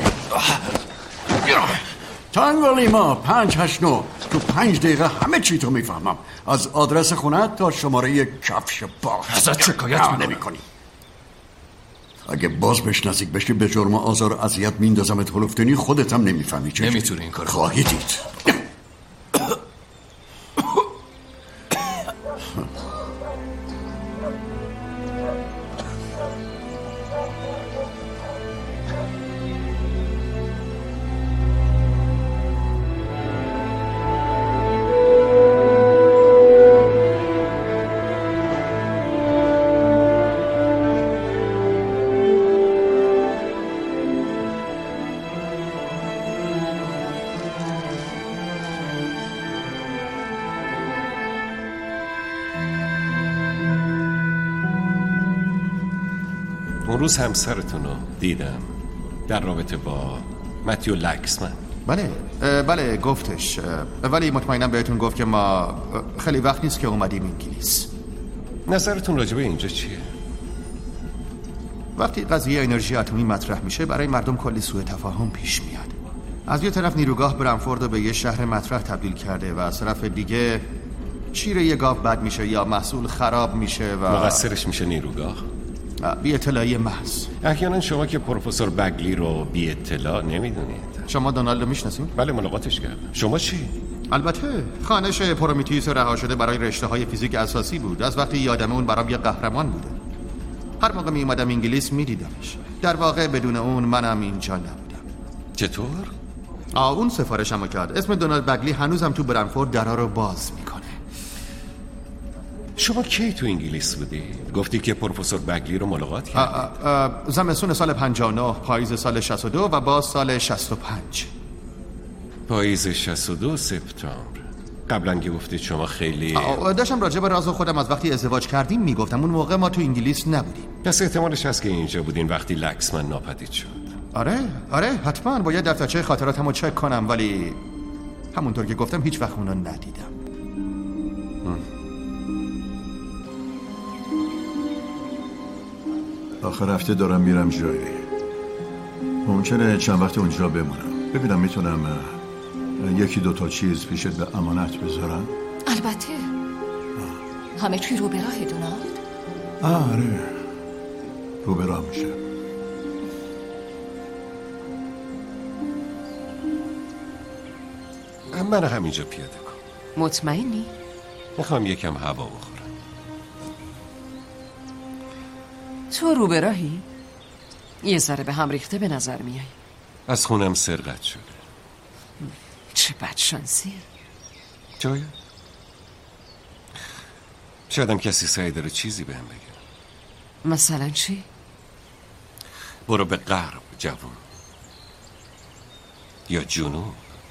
تانگو لیما 589 تو 5 دقیقه همه چی تو میفهمم، از آدرس خونه تا شماره کفش باغ.
ازت شکایت
نمیکنی. اگه باز بهش نزدیک بشی به جرم آزار و اذیت میندازمت هلوفتنی، خودت هم نمیفهمی چه
نمیتونی این کارو
خواهی دید.
اون روز همسرتون رو دیدم در رابطه با متیو لکسمن.
بله گفتش، ولی مطمئنم بهتون گفت که ما خیلی وقت نیست که اومدیم انگلیس.
نظرتون راجع به اینجا چیه؟
وقتی قضیه انرژی اتمی مطرح میشه برای مردم کلی سوء تفاهم پیش میاد. از یه طرف نیروگاه برنفورد رو به یه شهر مطرح تبدیل کرده و از طرف دیگه شیر یه گاو بد میشه یا محصول خراب میشه و
مقصرش میشه نیروگاه.
بی اطلاعی محض.
احیانا شما که پروفسور بگلی رو بی اطلاع نمیدونید.
شما دونالد رو میشناسید؟
بله ملاقاتش کردم. شما چی؟
البته خانش پرومیتیوس رها شده برای رشته های فیزیک اساسی بود. از وقتی یادم اون برام یه قهرمان بوده. هر موقع می اومدم انگلیس میدیدمش. در واقع بدون اون منم اینجا نبودم.
چطور؟
اون سفارشمو کرد. اسم دونالد بگلی هنوزم تو برنفورد درا رو باز میکنه.
شما کی تو انگلیس بودی؟ گفتی که پروفسور بگلی رو ملاقات کردی؟
زمستون سال 59، پاییز سال 62 و باز سال 65.
پاییز 62 سپتامبر. قبلا که گفتید شما خیلی
داشتم راجع به راز خودم از وقتی ازدواج کردیم میگفتم. اون موقع ما تو انگلیس نبودیم.
پس احتمالش هست که اینجا بودین وقتی لکسمن ناپدید شد.
آره حتما. باید دفترچه خاطراتمو چک کنم ولی همونطور که گفتم هیچ وقت اونو ندیدم.
آخر هفته دارم میرم جایی. ممکنه چند وقت اونجا بمونم. ببینم میتونم یکی دوتا چیز پیشت به امانت بذارم.
البته. همه چی رو به راه دونالد؟
آره رو به راه میشه.
من همینجا پیاده کن.
مطمئنی؟
میخوام یکم هوا بخورم.
تو رو به راهی؟ یه ذره به هم ریخته به نظر میای.
از خونم سرقت شده.
چه بدشانسی.
جایا شایدم کسی سعی داره چیزی بهم بگه.
مثلا چی؟
برو به غرب جوون، یا جنوب،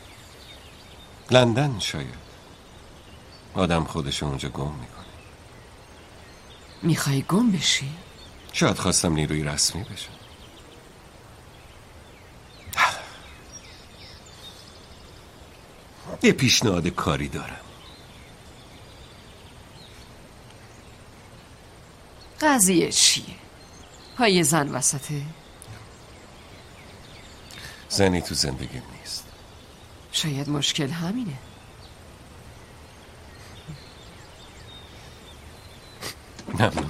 لندن. شاید آدم خودش اونجا گم میکنه.
میخوای گم بشی؟
شاید خواستم نیروی رسمی بشم. یه پیشنهاد کاری دارم.
قضیه چیه؟ پای زن وسطه؟
زنی تو زندگیم نیست.
شاید مشکل همینه.
ممنون.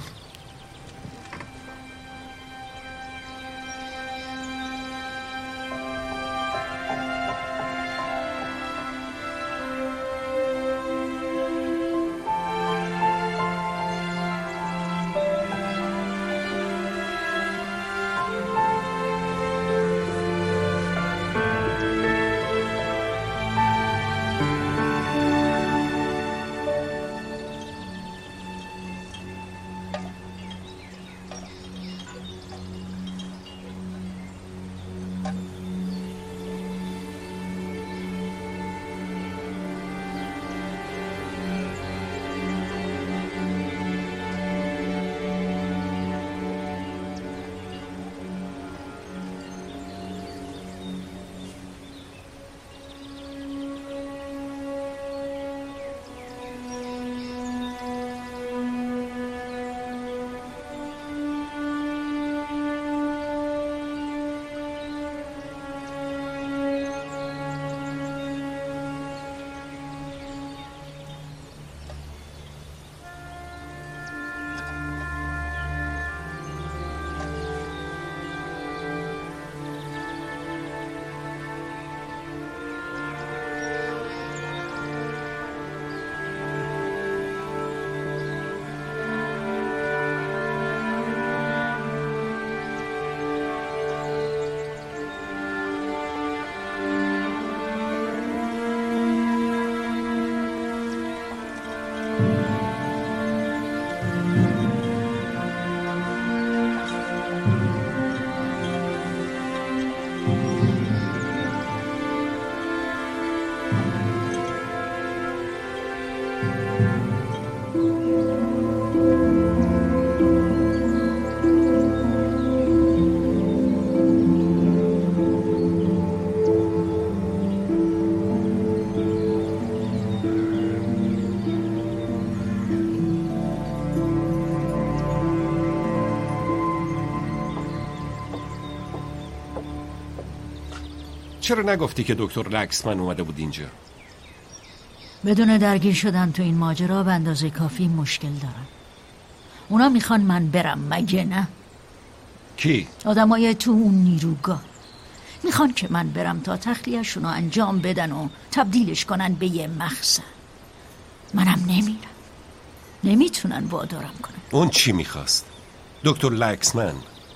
چرا نگفتی که دکتر لکسمن اومده بود اینجا؟
بدون درگیر شدن تو این ماجرا به اندازه کافی مشکل دارم. اونا میخوان من برم، مگه نه؟
کی؟
آدمای تو اون نیروگاه میخوان که من برم تا تخلیه‌شون رو انجام بدن و تبدیلش کنن به یه مخزن. منم نمیرم، نمیتونن وادارم کنن.
اون چی میخواست؟ دکتر لکسمن؟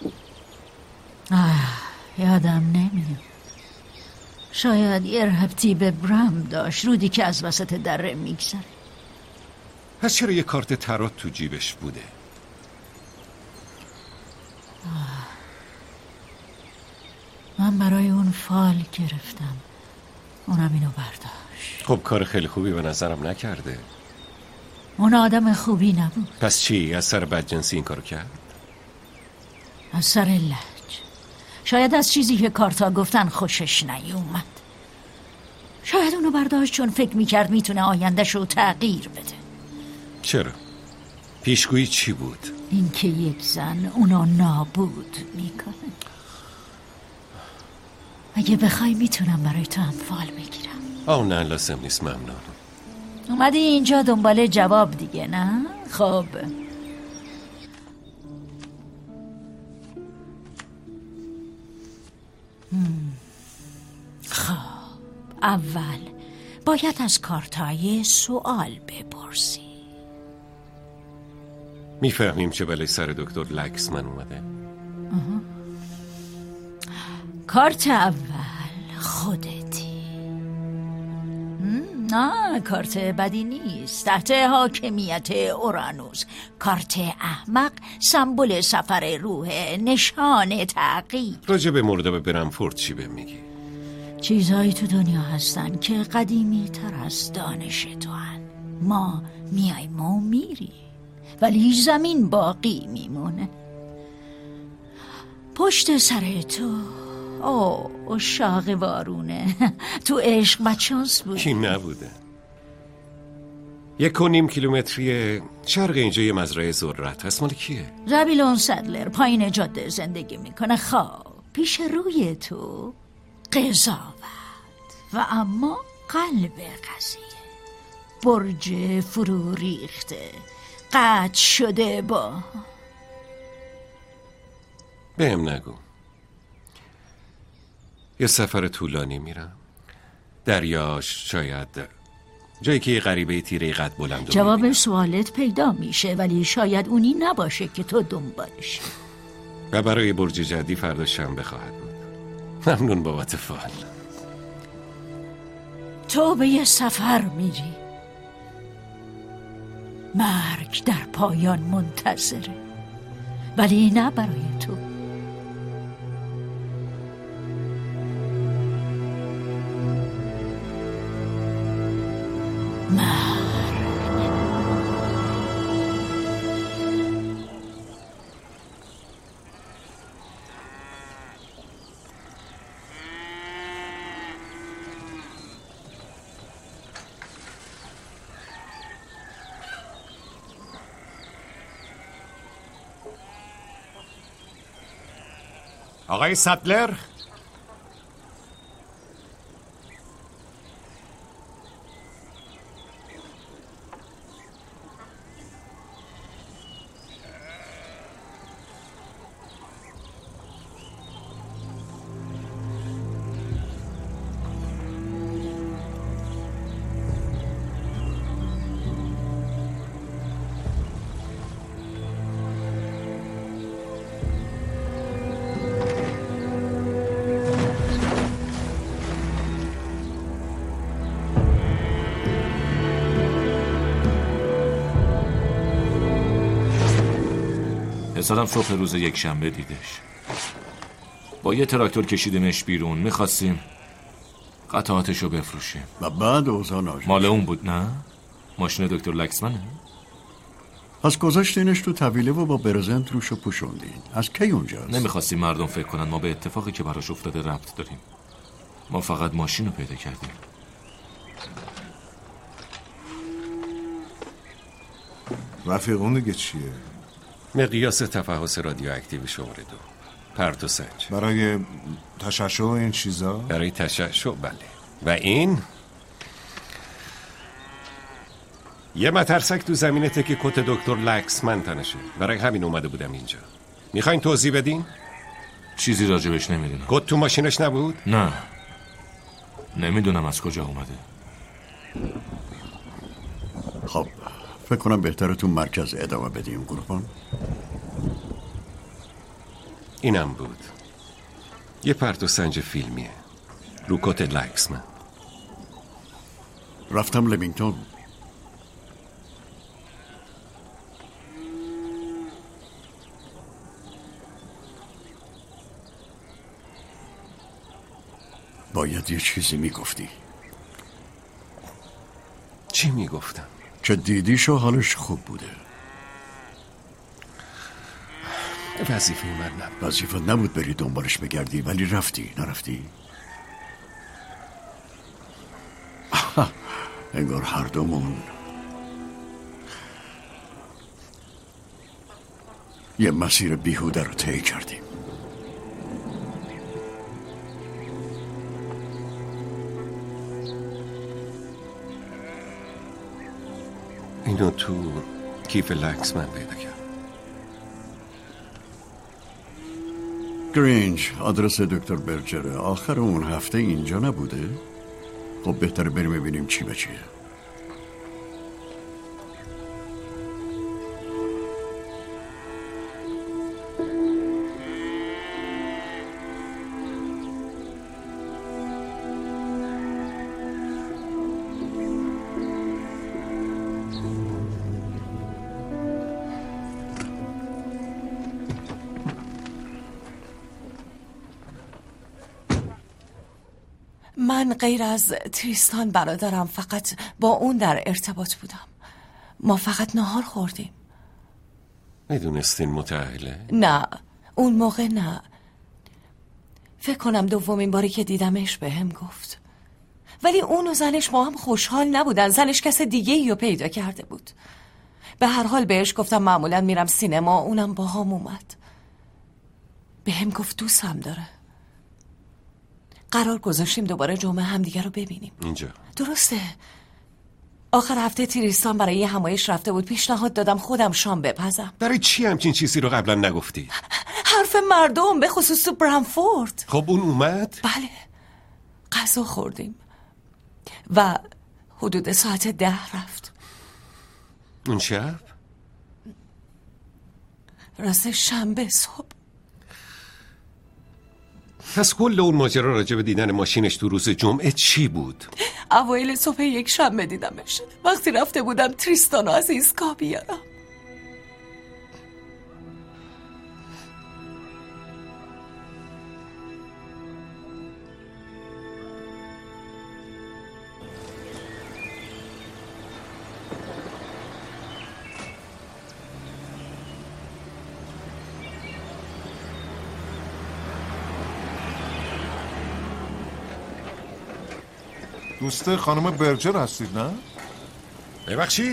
یادم نمیاد. شاید یه ربطی به برام داشت، رودی که از وسط دره میگذره.
پس چرا یه کارت ترات تو جیبش بوده؟
من برای اون فال گرفتم، اونم اینو برداشت.
خب کار خیلی خوبی به نظرم نکرده.
اون آدم خوبی نبود.
پس چی؟ از سر بدجنسی این کارو کرد؟
از سر لج. شاید از چیزی که کارتا گفتن خوشش نیومد. شاید اونو برداشت چون فکر میکرد میتونه آیندهشو تغییر بده.
چرا؟ پیشگویی چی بود؟
اینکه یک زن اونو نابود میکنه. اگه بخوای میتونم برای تو هم فال بگیرم.
نه لازم نیست، ممنون.
اومدی اینجا دنبال جواب دیگه، نه؟ خب خب اول باید از کارتای سوال بپرسی.
میفهمیم چه بلای سر دکتر لکسمن اومده.
کارت اول خودتی. نه کارت بدی نیست، تحت حاکمیت اورانوس. کارت احمق، سمبل سفر روح، نشان تغییر.
راجع به مورد به برنفورد چی به میگی؟
چیزهایی تو دنیا هستن که قدیمی تر از دانش تو هن. ما میایم و میریم ولی زمین باقی میمونه. پشت سر تو اشاق وارونه. تو عشق بچانس بود.
کی نبوده؟ 1.5 کیلومتری شرق اینجا یه مزرعه ذرت هست. مال کیه؟
زبیلون سدلر پایین جاده زندگی میکنه. خب پیش روی تو قضاوت و اما قلب قضیه برج فرو ریخته، قطع شده با.
بهم نگو. یه سفر طولانی میرم، دریاش، شاید جایی که یه غریبه تیره قد بلند.
جواب سوالت پیدا میشه ولی شاید اونی نباشه که تو دنبالش.
و برای برج جدی فردا شنبه خواهد بود. ممنون بابت فال.
تو به یه سفر میری، مرگ در پایان منتظره ولی نه برای تو.
آقای سدلر،
پسرم صبح روز یک شنبه دیدش، با یه تراکتور کشیدمش بیرون. میخواستیم قطعاتشو بفروشیم
و بعد اوضاع ناجور.
مال اون بود نه؟ ماشین دکتر لکسمنه؟
پس گذاشتینش تو طویله و با برزنت روشو پوشوندین. از کی اونجاست؟
نمیخواستیم مردم فکر کنن ما به اتفاقی که براش افتاده ربط داریم. ما فقط ماشین رو پیدا کردیم.
رفیق اون دیگه چیه؟
مقیاس تفحص رادیواکتیو شماره 2. پرتو سنج.
برای تشعشع و این چیزا؟
برای تشعشع، بله. و این یه مترسک تو زمینته که کت دکتر لکسمن تنشه. برای همین اومده بودم اینجا. میخواین توضیح بدین؟
چیزی راجبش نمیدونم.
کت تو ماشینش نبود؟
نه، نمیدونم از کجا اومده.
خب فکر کنم بهتره تو مرکز ادامه بدیم قربان.
اینم بود، یه پرتو سنج فیلمیه رو کت لکسمن.
رفتم لوینگتون. باید یه چیزی میگفتی.
چی میگفتم؟
که دیدیش و حالش خوب بوده.
وظیفه من نبود.
وظیفه نبود بری دنبالش بگردی، ولی رفتی. نرفتی؟ انگار هر دومون یه مسیر بیهوده رو طی کردیم.
اینو تو کیف لکسمن پیدا کرد.
گرینج آدرس دکتر برجره. آخر اون هفته اینجا نبوده؟ خب بهتره بریم ببینیم چی به چیه.
من غیر از تریستان برادرم فقط با اون در ارتباط بودم. ما فقط نهار خوردیم.
میدونستین متأهله؟
نه، اون موقع نه. فکر کنم دومین باری که دیدمش بهم گفت. ولی اون و زنش با هم خوشحال نبودن. زنش کس دیگه‌ای رو پیدا کرده بود. به هر حال بهش گفتم معمولا میرم سینما، اونم با هم اومد. بهم گفت دوستم داره. قرار گذاشتیم دوباره جمعه همدیگه رو ببینیم.
اینجا
درسته. آخر هفته تریستان برای یه همایش رفته بود. پیشنهاد دادم خودم شام بپزم.
برای چی همچین چیزی رو قبلا نگفتی؟
حرف مردم، به خصوص تو برنفورد.
خب اون اومد؟
بله، غذا خوردیم و حدود ساعت 10 رفت.
اون شب؟
راست شنبه صبح.
پس کل اون ماجرا راجع به دیدن ماشینش تو روز جمعه چی بود؟
اوایل صبح یک شنبه دیدمش. وقتی رفته بودم تریستانو از ایستگاه بیارم.
دوست خانم برجر هستید نه؟
ببخشید؟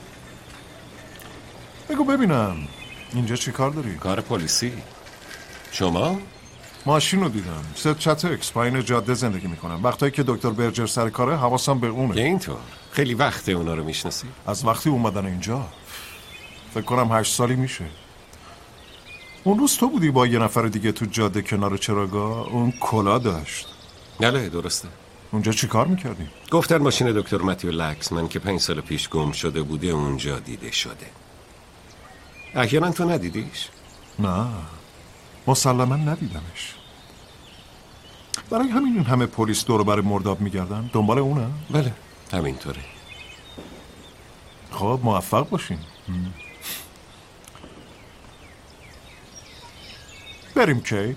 بگو ببینم اینجا چی کار داری؟
کار پلیسی. شما؟
ماشین رو دیدم، ست چتکس پایین جاده زندگی میکنم. وقتایی که دکتر برجر سر کاره حواسم به اونه.
یه اینطور؟ خیلی وقته اونا رو میشناسی؟
از وقتی اومدن اینجا فکر کنم 8 سالی میشه. اون روز تو بودی با یه نفر دیگه تو جاده کنار چراگاه؟ اون کلا داشت.
بله درسته.
اونجا چی کار میکردی؟
گفتن ماشین دکتر متیو لکسمن که 5 سال پیش گم شده بوده اونجا دیده شده. احیانا تو ندیدیش؟
نه مسلما ندیدمش. برای همین این همه پلیس دور بر مرداب میگردن دنبال اونه؟
بله همینطوره.
خب موفق باشین. بریم کی؟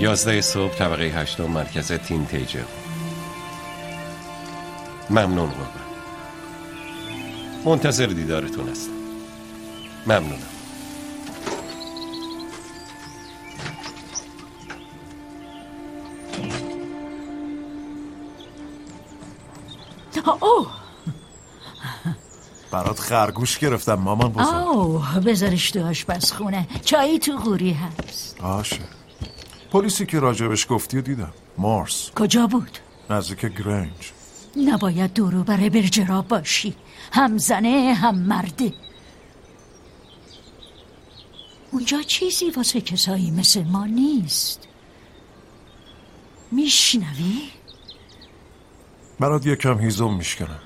11 صبح طبقه 8 مرکز تینتیجر. ممنون قربان. منتظر دیدارتون هستم. ممنونم.
اوه
برات خرگوش گرفتم مامان بزرگ.
اوه بذارش تو آشپزخونه. چایی تو قوری هست.
باشه. پلیسی که راجبش گفتی و دیدم. مارس.
کجا بود؟
نزدیک گرنج.
نباید دورو برای برجرا باشی. هم زنه هم مرده. اونجا چیزی واسه کسایی مثل ما نیست. میشنوی؟
برات یکم هیزم میشکنم.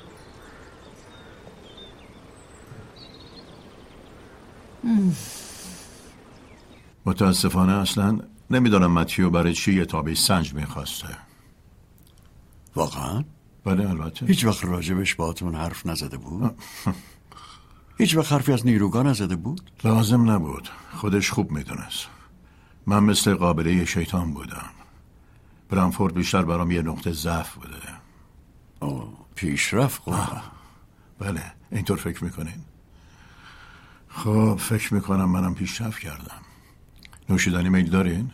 متاسفانه اصلا نمیدونم متیو برای چی یه تابع سنج میخواسته.
واقعا؟
بله البته.
هیچ وقت راجبش باهاتون حرف نزده بود؟ هیچ وقت حرفی از نیروگاه نزده بود؟
لازم نبود. خودش خوب میدونست. من مثل قابله شیطان بودم. برانفورد بیشتر برام یه نقطه ضعف بوده.
پیشرفت قربان.
بله اینطور فکر میکنین؟ خب فکر میکنم منم پیشرفت کردم. نوشیدنی میل دارین؟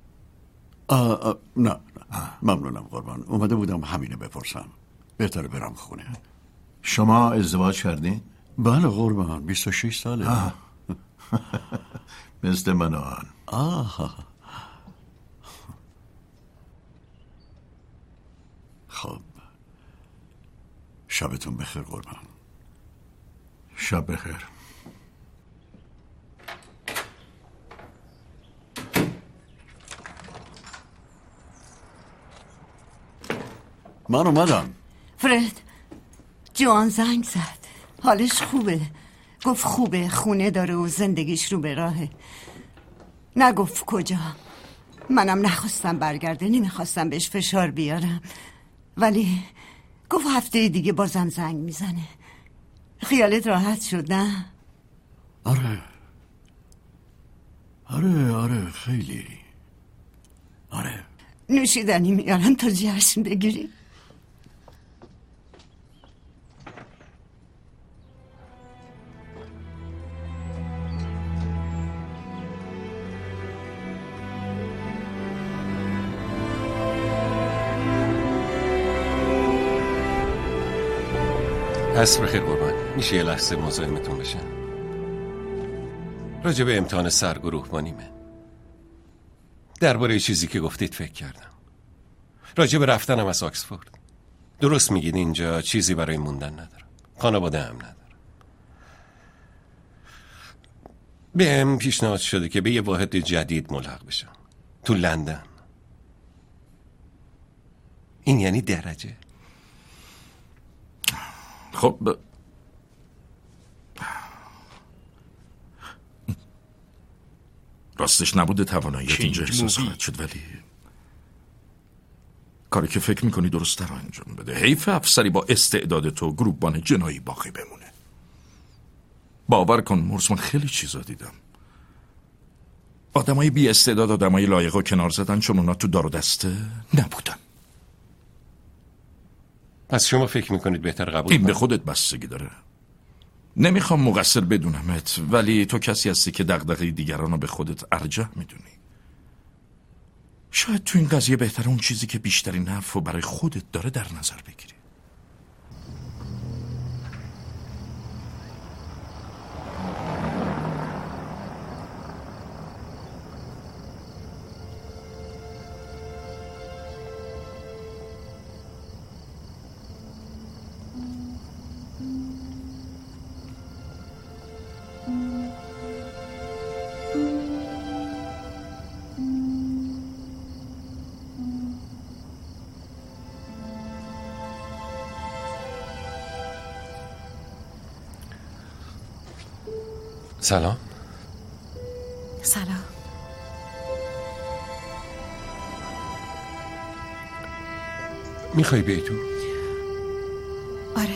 نه ممنونم قربان. اومده بودم همینه بپرسم. بهتره برم خونه.
شما ازدواج کردین؟
بله قربان 26 ساله.
مثل من آن.
خب شبتون بخیر قربان.
شب بخیر.
من اومدم.
فرد جوان زنگ زد. حالش خوبه. گفت خوبه، خونه داره و زندگیش رو به راهه. نگفت کجا. منم نخواستم برگرده، نمیخواستم بهش فشار بیارم، ولی گفت هفته دیگه بازم زنگ میزنه. خیالت راحت شد نه؟
آره خیلی. آره.
نوشیدنی میارم تا جشن بگیری.
عصر بخیر قربان. میشه یه لحظه مزاحمتون بشم؟ راجع به امتحان سرگروه مانیمه. درباره چیزی که گفتید فکر کردم. راجع به رفتنم از آکسفورد. درست میگید اینجا چیزی برای موندن ندارم. خانواده هم ندارم. بهم پیشنهاد شده که به یه واحد جدید ملحق بشم تو لندن. این یعنی درجه.
خب راستش نبوده تواناییت اینجا احساس خواهد شد، ولی کاری که فکر میکنی درست رو انجام بده. حیف افسری با استعداد تو گروهبان جنایی باقی بمونه. باور کن مورس، من خیلی چیزا دیدم. آدمای بی استعداد آدمای لایق و کنار زدن چون اونا تو دار و دسته نبودن.
پس شما فکر میکنید بهتر قبول
این به خودت بستگی داره. نمیخوام مقصر بدونمت، ولی تو کسی هستی که دغدغه دیگران رو به خودت ارجح میدونی. شاید تو این قضیه بهتره اون چیزی که بیشترین نفع و برای خودت داره در نظر بگیری.
سلام.
سلام.
میخوای بیای تو؟
آره.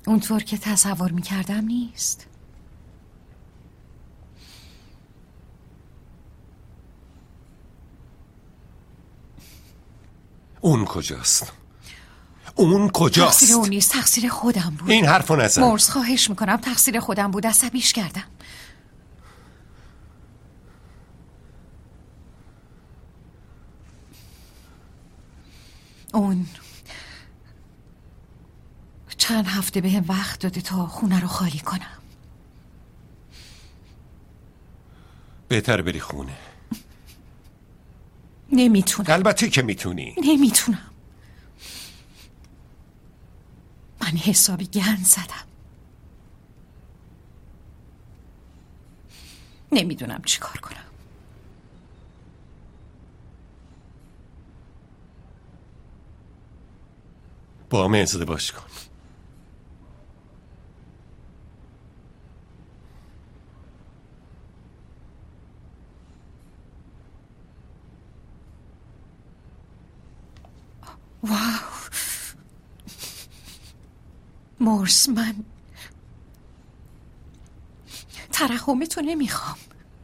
اونطور که تصور میکردم نیست.
اون کجاست؟ اون کجاست؟
تقصیر اون نیست، تقصیر خودم بود.
این حرفو نزن.
مورس خواهش میکنم، تقصیر خودم بود، عصبیش کردم. اون چند هفته بهم وقت داده تا خونه رو خالی کنم.
بهتر بری خونه.
نمیتونم.
البته که میتونی.
نمیتونم. من حسابی گند زدم. نمیدونم چی کار کنم.
با همه ازدواج کن.
واو مورس، من ترحمتو نمیخوام.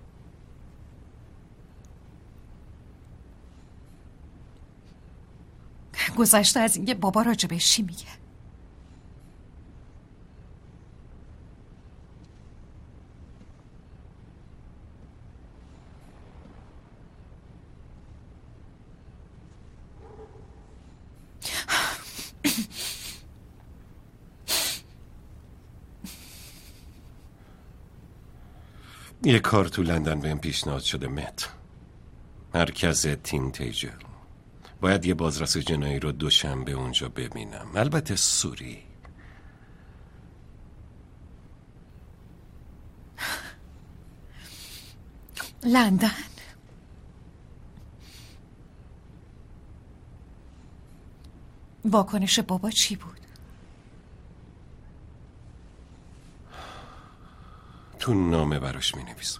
گذشته از اینکه بابا راجبش چی میگه.
یه کار تو لندن بهم پیشنهاد شده مت. مرکز تیم تیجر. باید یه بازرس جنایی رو دوشنبه اونجا ببینم. البته سوری.
لندن. واکنش بابا چی بود؟
تو نامه براش می نویسم.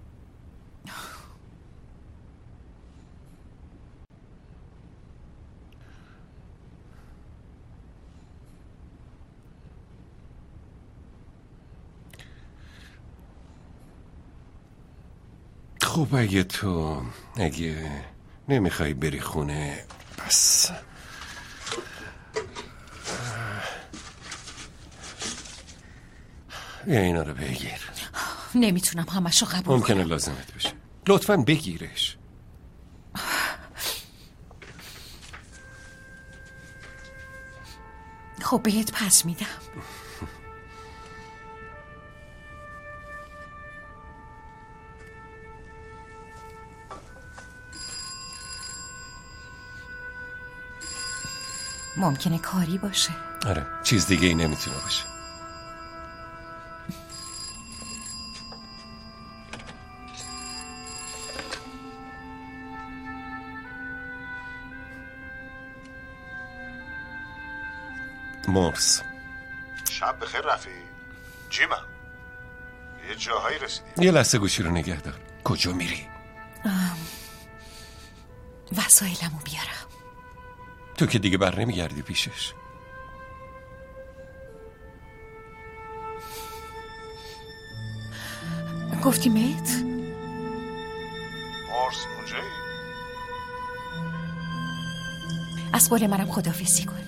خب اگه نمیخوای بری خونه پس بیا اینا رو بگیر.
نمیتونم همشو قبول کنم.
ممکنه لازمت بشه. لطفاً بگیرش.
خب بهت پس میدم. ممکنه کاری باشه.
آره، چیز دیگه ای نمیتونه باشه. مورس.
شب بخیر رفیق. جیمم یه جاهایی رسیدی.
یه لحظه گوشی رو نگه دار. کجا میری؟
وسایلمو بیارم.
تو که دیگه بر نمیگردی پیشش.
گفتی مت؟
مورس اونجایی؟
از قول منم خداحافظی کن.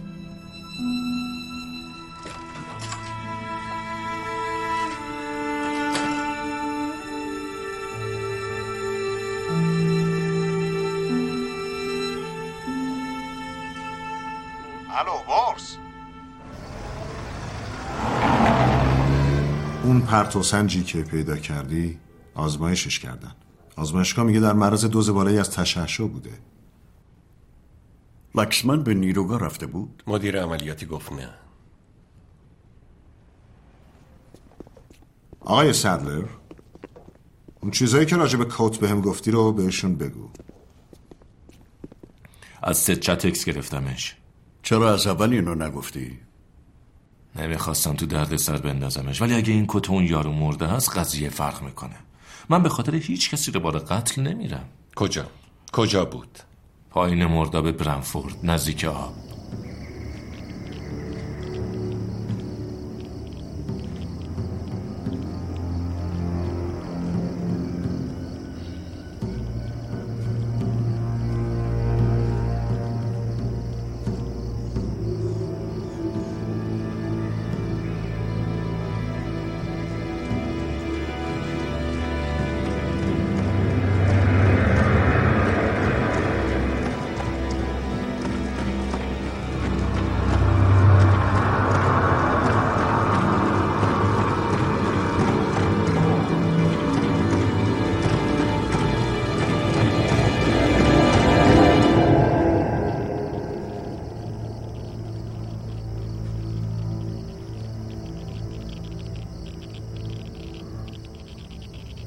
الو مورس. اون پرتو سنجی که پیدا کردی آزمایشش کردن. آزمایشگاه میگه در معرض دوز بالایی از تشعشع بوده.
لکسمن به نیروگاه رفته بود؟
مدیر عملیاتی گفت نه.
آقای سدلر، اون چیزایی که راجع به کوت بهم گفتی رو بهشون بگو.
از ستچتکس گرفتمش.
چرا از اول اینو نگفتی؟
نمیخواستم تو درد سر بندازمش، ولی اگه این کت اون یارو مرده هست قضیه فرق میکنه. من به خاطر هیچ کسی رو بار قتل نمیرم.
کجا بود؟
پایین مرداب برنفورد نزدیک آب.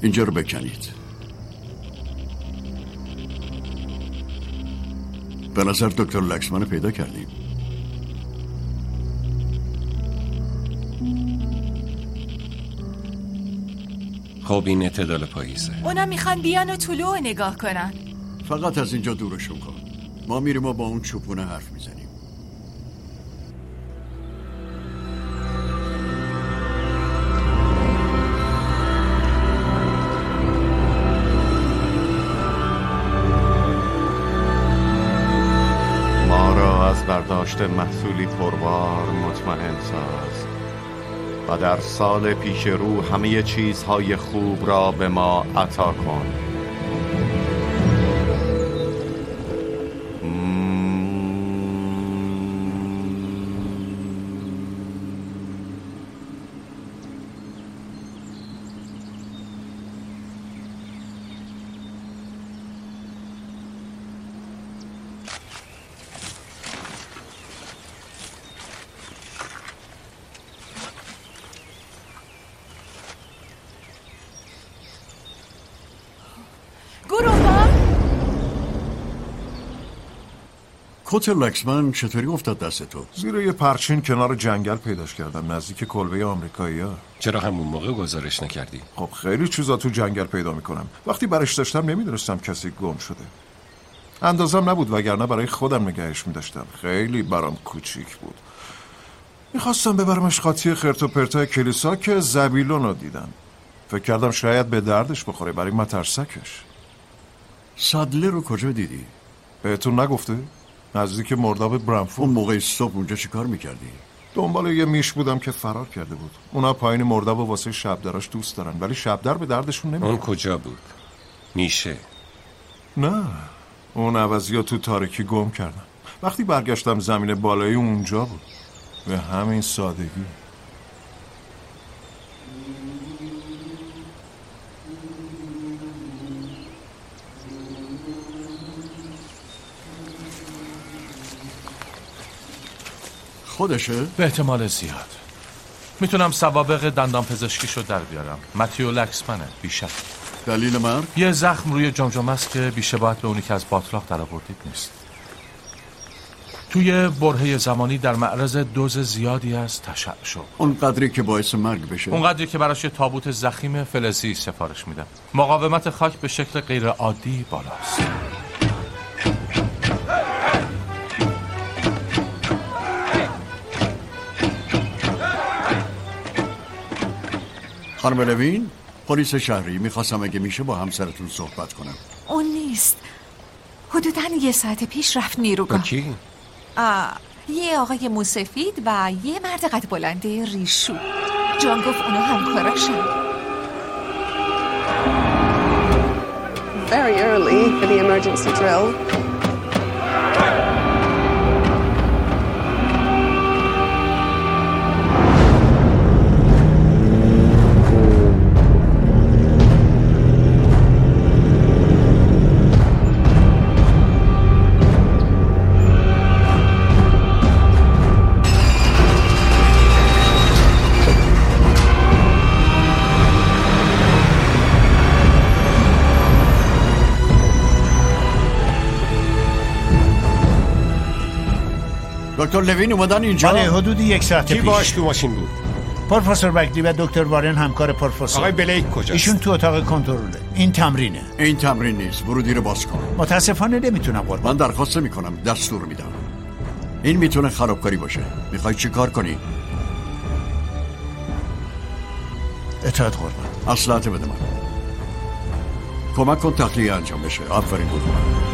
اینجا رو بکنید. به نظر دکتر لکسمن پیدا کردیم.
خب این اعتدال پاییزه.
اونا میخوان بیان و طلوع نگاه کنن.
فقط از اینجا دورشون کن. ما میریم و با اون چوپونه حرف میزنیم.
ما را از برداشت محصولی پربار مطمئن ساز و در سال پیش رو همه چیزهای خوب را به ما عطا کن.
کت لکسمن چطوری افتاد دست تو؟
زیر یه پرچین کنار جنگل پیداش کردم، نزدیک کلبه آمریکایی‌ها.
چرا همون موقع گزارش نکردی؟
خب خیلی چیزا تو جنگل پیدا میکنم. وقتی برش داشتم نمیدونستم کسی گم شده. اندازم نبود وگرنه برای خودم نگهش میداشتم. خیلی برام کوچیک بود. میخواستم ببرمش قاطی خرت و پرتای کلیسا که زبیلون رو دیدم. فکر کردم شاید به دردش بخوره، برای مترسکش.
سادلر رو کجا دیدی؟
بهتون نگفته؟ نزدیک مرداب برنفورد.
اون موقع صبح اونجا چی کار میکردی؟
دنبال یه میش بودم که فرار کرده بود. اونا پایین مرداب و واسه شبدراش دوست دارن، ولی شبدر به دردشون نمیخوره.
اون کجا بود؟ میشه؟
نه، اون عوضی تو تاریکی گم کردم. وقتی برگشتم زمین بالایی اونجا بود. به همین سادگی.
خودشه؟
به احتمال زیاد. میتونم سوابق دندان پزشکیشو در بیارم. متیو لکسمنه بیشتر.
دلیل مرگ؟
یه زخم روی جمجمه است که بیشباهت به اونی که از باتلاق در آوردید نیست. توی برهه زمانی در معرض دوز زیادی از تشعشع.
اون قدری که باعث مرگ بشه؟
اون قدری که براش تابوت ضخیم فلزی سفارش میدم. مقاومت خاک به شکل غیر عادی بالاست.
خانم لوین، پلیس شهری، میخواستم اگه میشه با همسرتون صحبت کنم.
اون نیست. حدوداً یه ساعت پیش رفت نیروگاه.
کی؟
یه آقای موسفید و یه مرد قد بلنده ریشو. جان گفت اونا همکاراشن.
Very early for the emergency drill.
دکتر لوین اومدن اینجا؟
بله، حدود یک ساعت پیش.
کی باش تو ماشین بود؟
پروفسور بگلی و دکتر وارن همکار پروفسور.
آقای بلیک کجاست؟
ایشون تو اتاق کنترله. این تمرینه.
این تمرین نیست. ورودی رو باز کن.
متاسفانه نمیتونم قربان.
من درخواست میکنم، دستور میدم. این میتونه خرابکاری باشه. میخوای چی کار کنی؟
اطاعت قربان.
اصلاحات بده من. کمک کن تخلیه انجام بشه. آفرین قربان.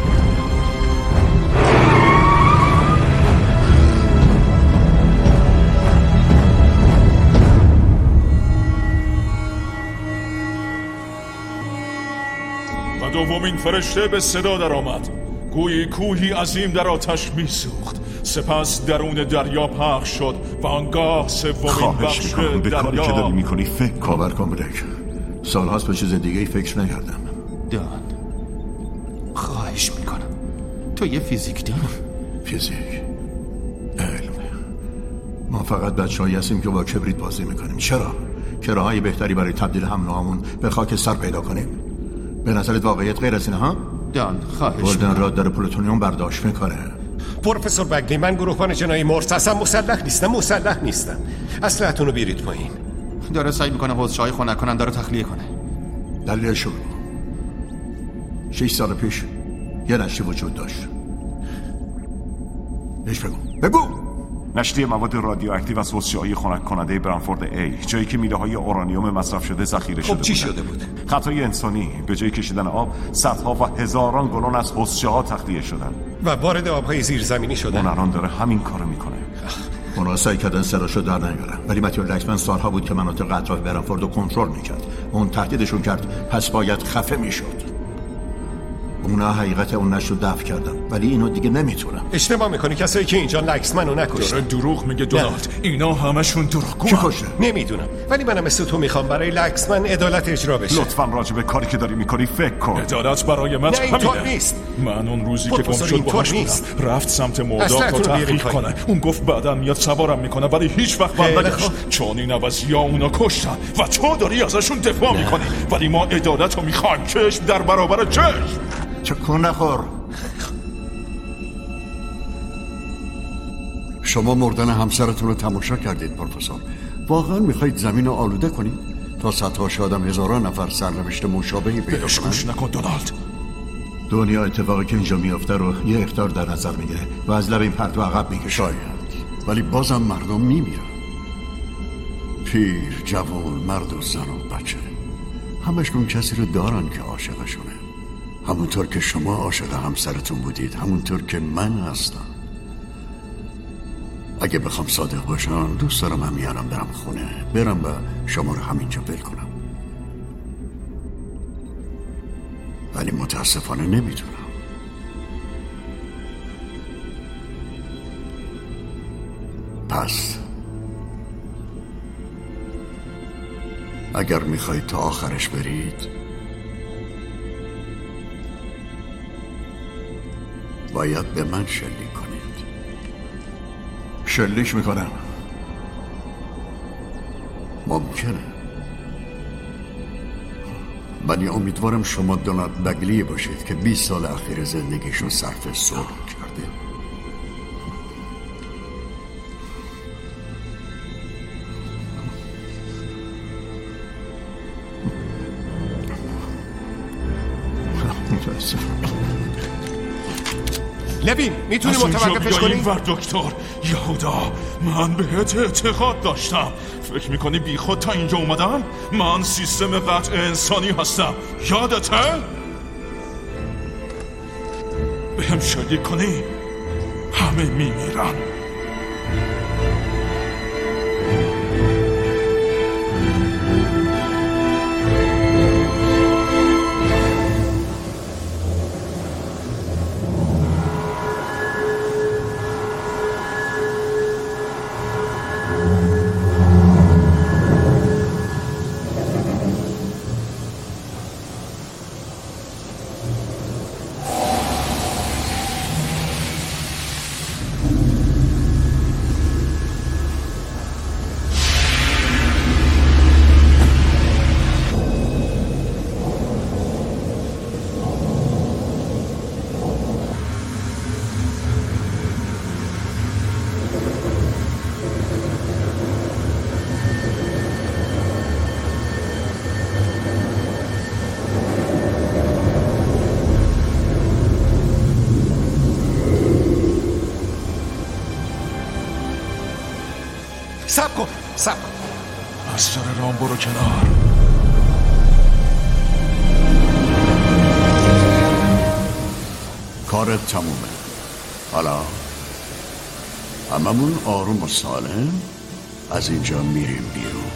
دومین فرشته به صدا در آمد. گویی کوهی عظیم در آتش می سوخت. سپس درون دریا پخش شد و آنگاه سومین بخش دریا.
به کاری که داری میکنی فکر کاور کن بلک. سالهاست به چیز دیگه ای فکر نکردم.
دان، خواهش میکنم، تو یه فیزیکدان.
فیزیک، علم. ما فقط بچه‌هایی هستیم که با کبریت بازی میکنیم. چرا؟ که راههای بهتری برای تبدیل حمله‌هامون به خاکستر پیدا کنیم. به نظرت واقعیت غیر از اینه ها؟
دان خواهش
گلدن راد داره پلوتونیوم برداشت میکنه.
پروفسور بگلی، من گروهبان جنایی مرتضی مسلح نیستم. اسلحه‌تون رو بیارید پایین.
داره سعی میکنه حوضچه‌های خنک کننده رو تخلیه کنه.
دلیلش 6 سال پیش یه نشتی وجود داشت. بهش بگو
نشتی مواد رادیواکتیو از حوضچه‌های خنک کننده برانفورد A، جایی که میله‌های اورانیوم مصرف شده ذخیره شده.
خب چی شده بود؟
خطای انسانی. به جای کشیدن آب، صدها و هزاران گالن از حوضچه‌ها تخلیه شدن
و وارد آب‌های زیرزمینی شدن.
اون الان داره همین کارو میکنه.
اونا سعی کردن سراشو در نیارن، ولی متیو لکسمن سالها بود که مناطق اطراف برانفورد رو کنترل میکرد. اون تهدیدشون کرد، پس باید خفه میشد. اونا حقیقت اون نشو دفع کردن، ولی اینو دیگه نمیتونم.
اشتباه میکنی. کسایی که اینجا لکسمنو نکشتن.
داره دروغ میگه دونالد. اینا همشون دروغگوان.
کی کشته؟
نمیدونم، ولی منم مثل تو میخوام برای لکسمن عدالت اجرا بشه.
لطفاً راجع به کاری که داری میکنی فکر کن.
عدالت برای من
اینطور نیست.
من اون روزی که گم شد باهاش بودم، رفت سمت مودا تا تحقیق کنه. اون گفت بعدم میاد سوارم میکنه، ولی هیچ وقت برنگشت. چون این عوض یا اونا کشتن و تو داری ازشون دفاع میکنی، ولی ما عدالت رو میخوایم چشم در برابر چشم.
چکون نخور.
شما مردن همسرتون رو تماشا کردید پروفسور. واقعا میخواید زمین رو آلوده کنید تا صدها شادم هزاران نفر سرنوشت مشابهی پیدا کنن؟
گوش نکن دونالد.
دنیا اتفاقی که اینجا میافته رو یه اخطار در نظر میگیره و از لب این پرتو عقب میکشه.
شاید، ولی بازم مردم میمیرن. پیر، جوان، مرد و زن و بچه، همشون کسی رو دارن که عاشقشونه. همونطور که شما عاشق همسرتون بودید، همونطور که من هستم. اگه بخوام صادق باشم، دوست دارم همین الان برم خونه، برم و شما رو همینجا ول کنم، ولی متاسفانه نمیتونم. پس اگر میخواید تا آخرش برید، باید به من شلیک کنید.
شلیک میکنم.
ممکنه، ولی امیدوارم شما دونالد بگلی باشید که 20 سال اخیر زندگیشو صرف صلح کرده.
لوین، میتونی متوقفش کنی؟
این ور دکتر یهودا، من بهت اعتقاد داشتم. فکر میکنی بی خود تا اینجا اومدم؟ من سیستم قطع انسانی هستم، یادته؟ بهم شلیک کنی همه میمیرن.
سب کن.
از سر رام برو کنار.
کارت تمومه. حالا هممون آروم و سالم از اینجا میریم بیرون.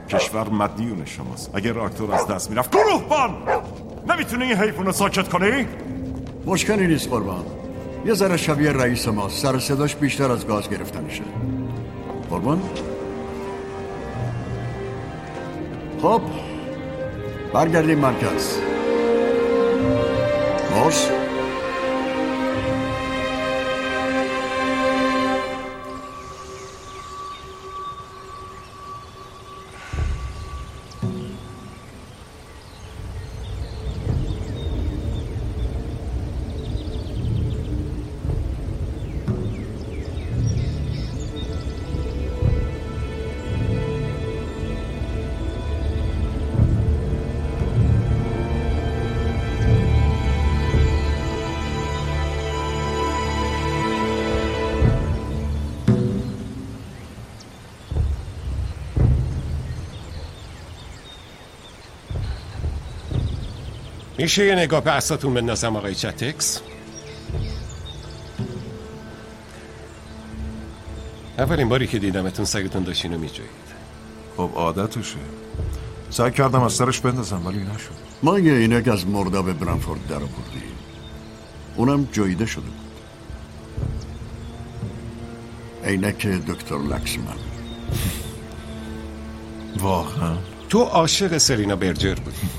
کشور مدیون شماست. اگر راکتور از دست میرفت گروهبان نمیتونی این حیوان رو ساکت کنی؟
مشکلی نیست قربان. یه ذره شبیه رئیس ما، سر صداش بیشتر از گاز گرفتنشه. قربان؟ خب برگردیم مرکز. باش
میشه یه نگاه به عصاتون بندازم آقای چتکس؟ اولین باری که دیدمتون سگتون داشتینو میجوید.
خب عادتشه. سعی کردم از سرش بندازم ولی نشد.
ما یه اینک از مرداب برنفورد در آوردیم، اونم جویده شده بود. عینک دکتر لکسمن.
واقعا؟
تو عاشق سرینا برجر بودی؟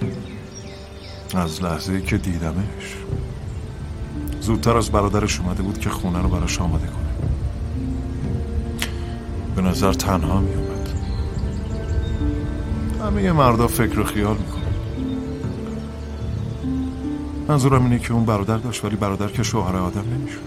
از لحظه‌ای که دیدمش زودتر از برادرش اومده بود که خونه رو براش آماده کنه. به نظر تنها می اومد. همه مردا فکر و خیال میکنه. منظورم اینه که اون برادر داشت ولی برادر که شوهر آدم نمیشه.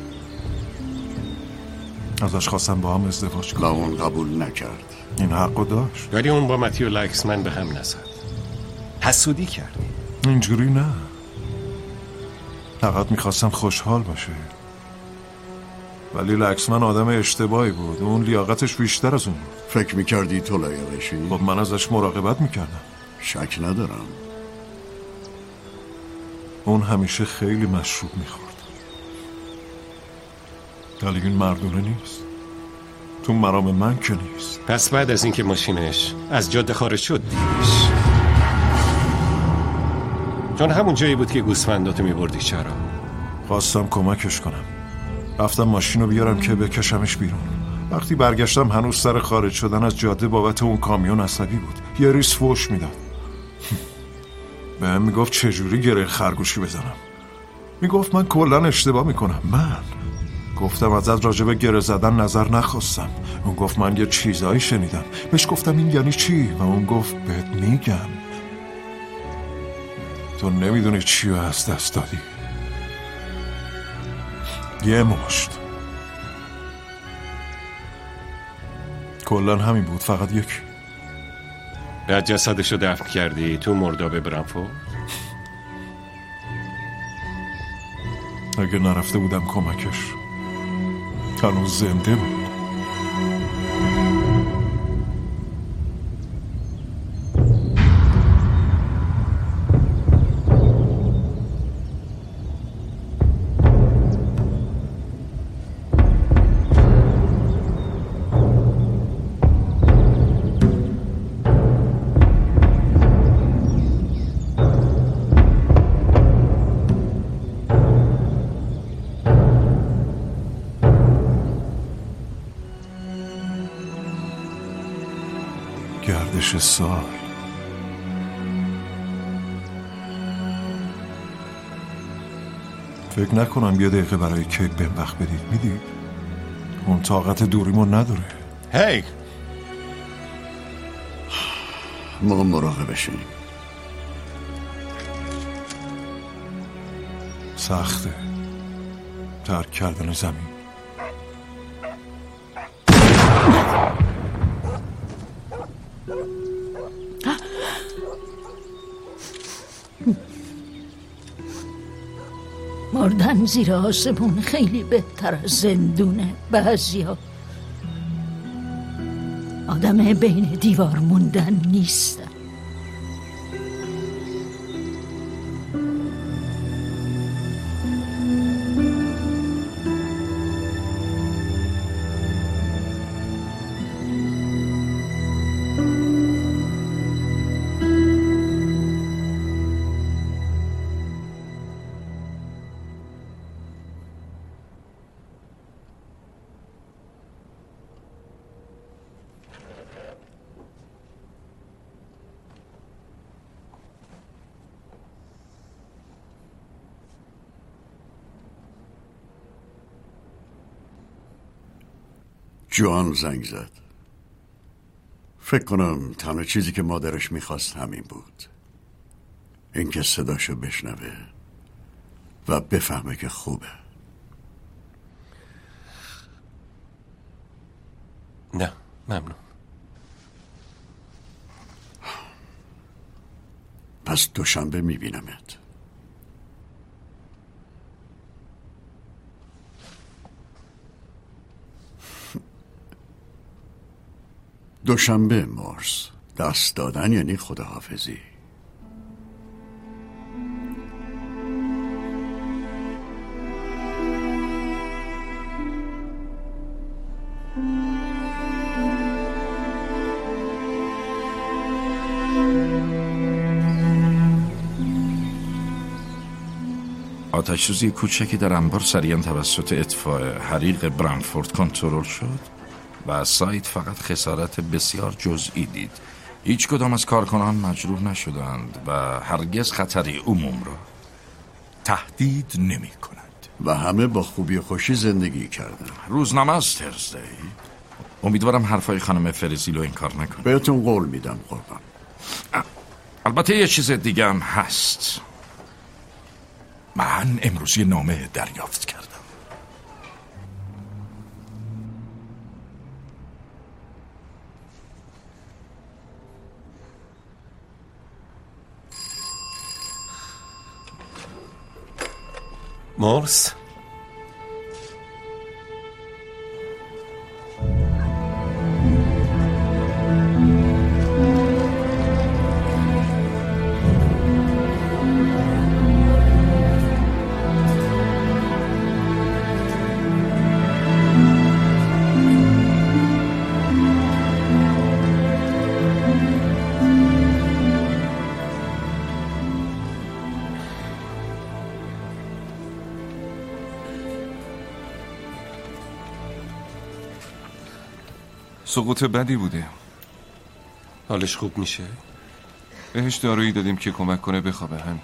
ازش خواستن با هم ازدواج کنه.
اون قبول نکرد.
این حقو داشت.
ولی اون با متیو لکسمن به هم نزد. حسودی کردی.
اینجوری نه. فقط میخواستم خوشحال باشه. ولی لکسمن آدم اشتباهی بود. اون لیاقتش بیشتر از اون بود.
فکر میکردی تو لایقشی؟
خب من ازش مراقبت میکردم.
شک ندارم.
اون همیشه خیلی مشروب میخورد. ولی این مردونه نیست. تو مرام من که نیست.
پس بعد از اینکه ماشینش از جاده خارج شد دیش، چون همون جایی بود که گوسفنداتو میبردی. چرا؟
خواستم کمکش کنم. رفتم ماشین رو بیارم که بکشمش بیرون. وقتی برگشتم هنوز سر خارج شدن از جاده بابت اون کامیون عصبی بود. یه ریس فوش میداد. به هم میگفت چجوری گره خرگوشی بزنم. میگفت من کلن اشتباه میکنم. من گفتم ازت راجع به گره زدن نظر نخواستم. اون گفت من یه چیزایی شنیدم. بهش گفتم این یعنی چی؟ و اون گفت بهت میگم. تو نمیدونی چی رو از دست دادی. یه مشت. کلن همین بود، فقط یکی.
بعد جسدشو دفن کردی تو مرداب برنفورد؟
اگه نرفته بودم کمکش هنوز زنده بود. گردش سال. فکر نکنم یه دقیقه برای کیک بهم وقت بدید. میدید اون طاقت دوریمون نداره.
هی
ما مراقبشیم.
سخته ترک کردن زمین.
مردن زیر آسمون خیلی بهتر از زندونه. بعضیا آدم بین دیوار موندن نیستن.
جوان زنگ زد. فکر کنم تنها چیزی که مادرش میخواست همین بود، اینکه صداشو بشنوه و بفهمه که خوبه.
نه ممنون.
پس دوشنبه میبینمت. دوشنبه مورس. دست دادن یعنی خداحافظی.
آتش‌سوزی کوچکی در انبار سریعا توسط اطفاء حریق برنفورد کنترل شد و سایت فقط خسارت بسیار جزئی دید. هیچ کدام از کارکنان مجروح نشدند و هرگز خطری عموم را تهدید نمی کند.
و همه با خوبی و خوشی زندگی کردن.
روزنامه از ترزدی. امیدوارم حرفای خانم فرزیلو انکار نکنه.
بهتون قول میدم قربان.
البته یه چیز دیگه هم هست. من امروز یه نامه دریافت کردم.
مورس؟
سقوط بدی بوده.
حالش خوب میشه؟
بهش دارویی دادیم که کمک کنه بخوابه. هم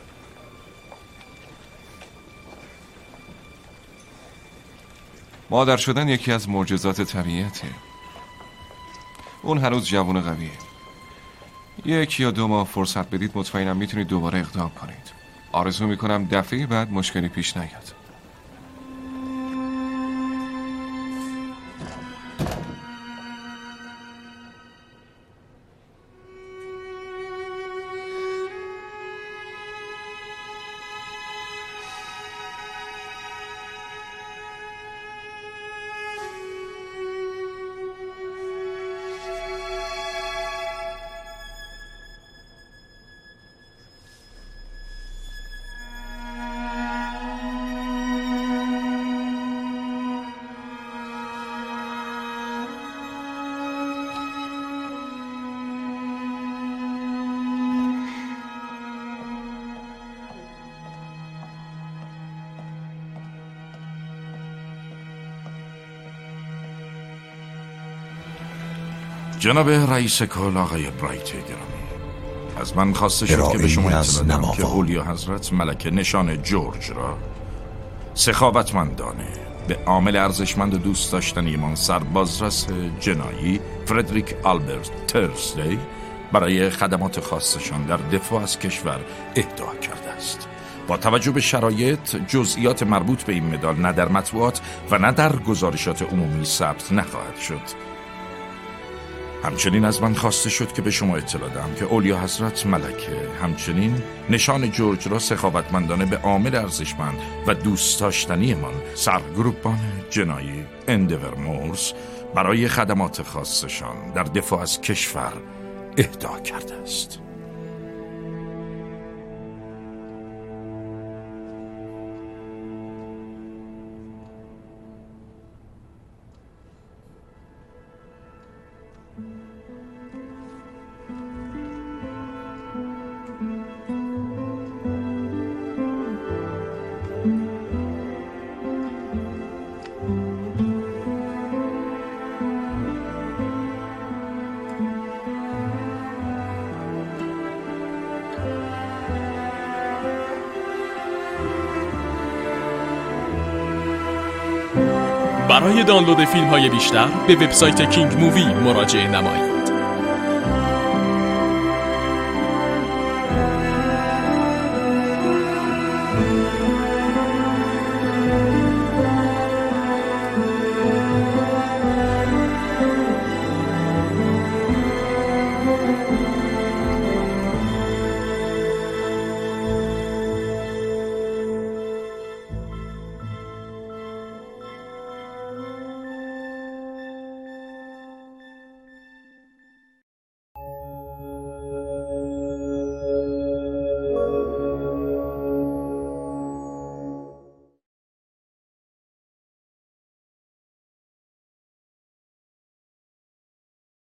مادر شدن یکی از معجزات طبیعته. اون هنوز جوان و قویه. 1 یا 2 ماه فرصت بدید مطمئنم میتونید دوباره اقدام کنید. آرزو میکنم دفعه بعد مشکلی پیش نیاد.
جناب رئیس کل آقای برایت گرامی، از من خواسته شد که به شما اطلاع دهم که اولیا حضرت ملکه نشان جورج را سخاوتمندانه به عامل ارزشمند و دوست داشتنی من سربازرس جنایی فردریک آلبرت ترزدی برای خدمات خاصشان در دفاع از کشور اهدا کرده است. با توجه به شرایط، جزئیات مربوط به این مدال نه در مطبوعات و نه در گزارشات عمومی ثبت نخواهد شد. همچنین از من خواسته شد که به شما اطلاع دهم که اولیا حضرت ملکه همچنین نشان جورج را سخاوتمندانه به عامل ارزشمند و دوست داشتنی من سرگروپان جنایی اندیور مورس برای خدمات خاصشان در دفاع از کشور اهدا کرده است.
برای دانلود فیلم های بیشتر به وبسایت کینگ مووی مراجعه نمایید.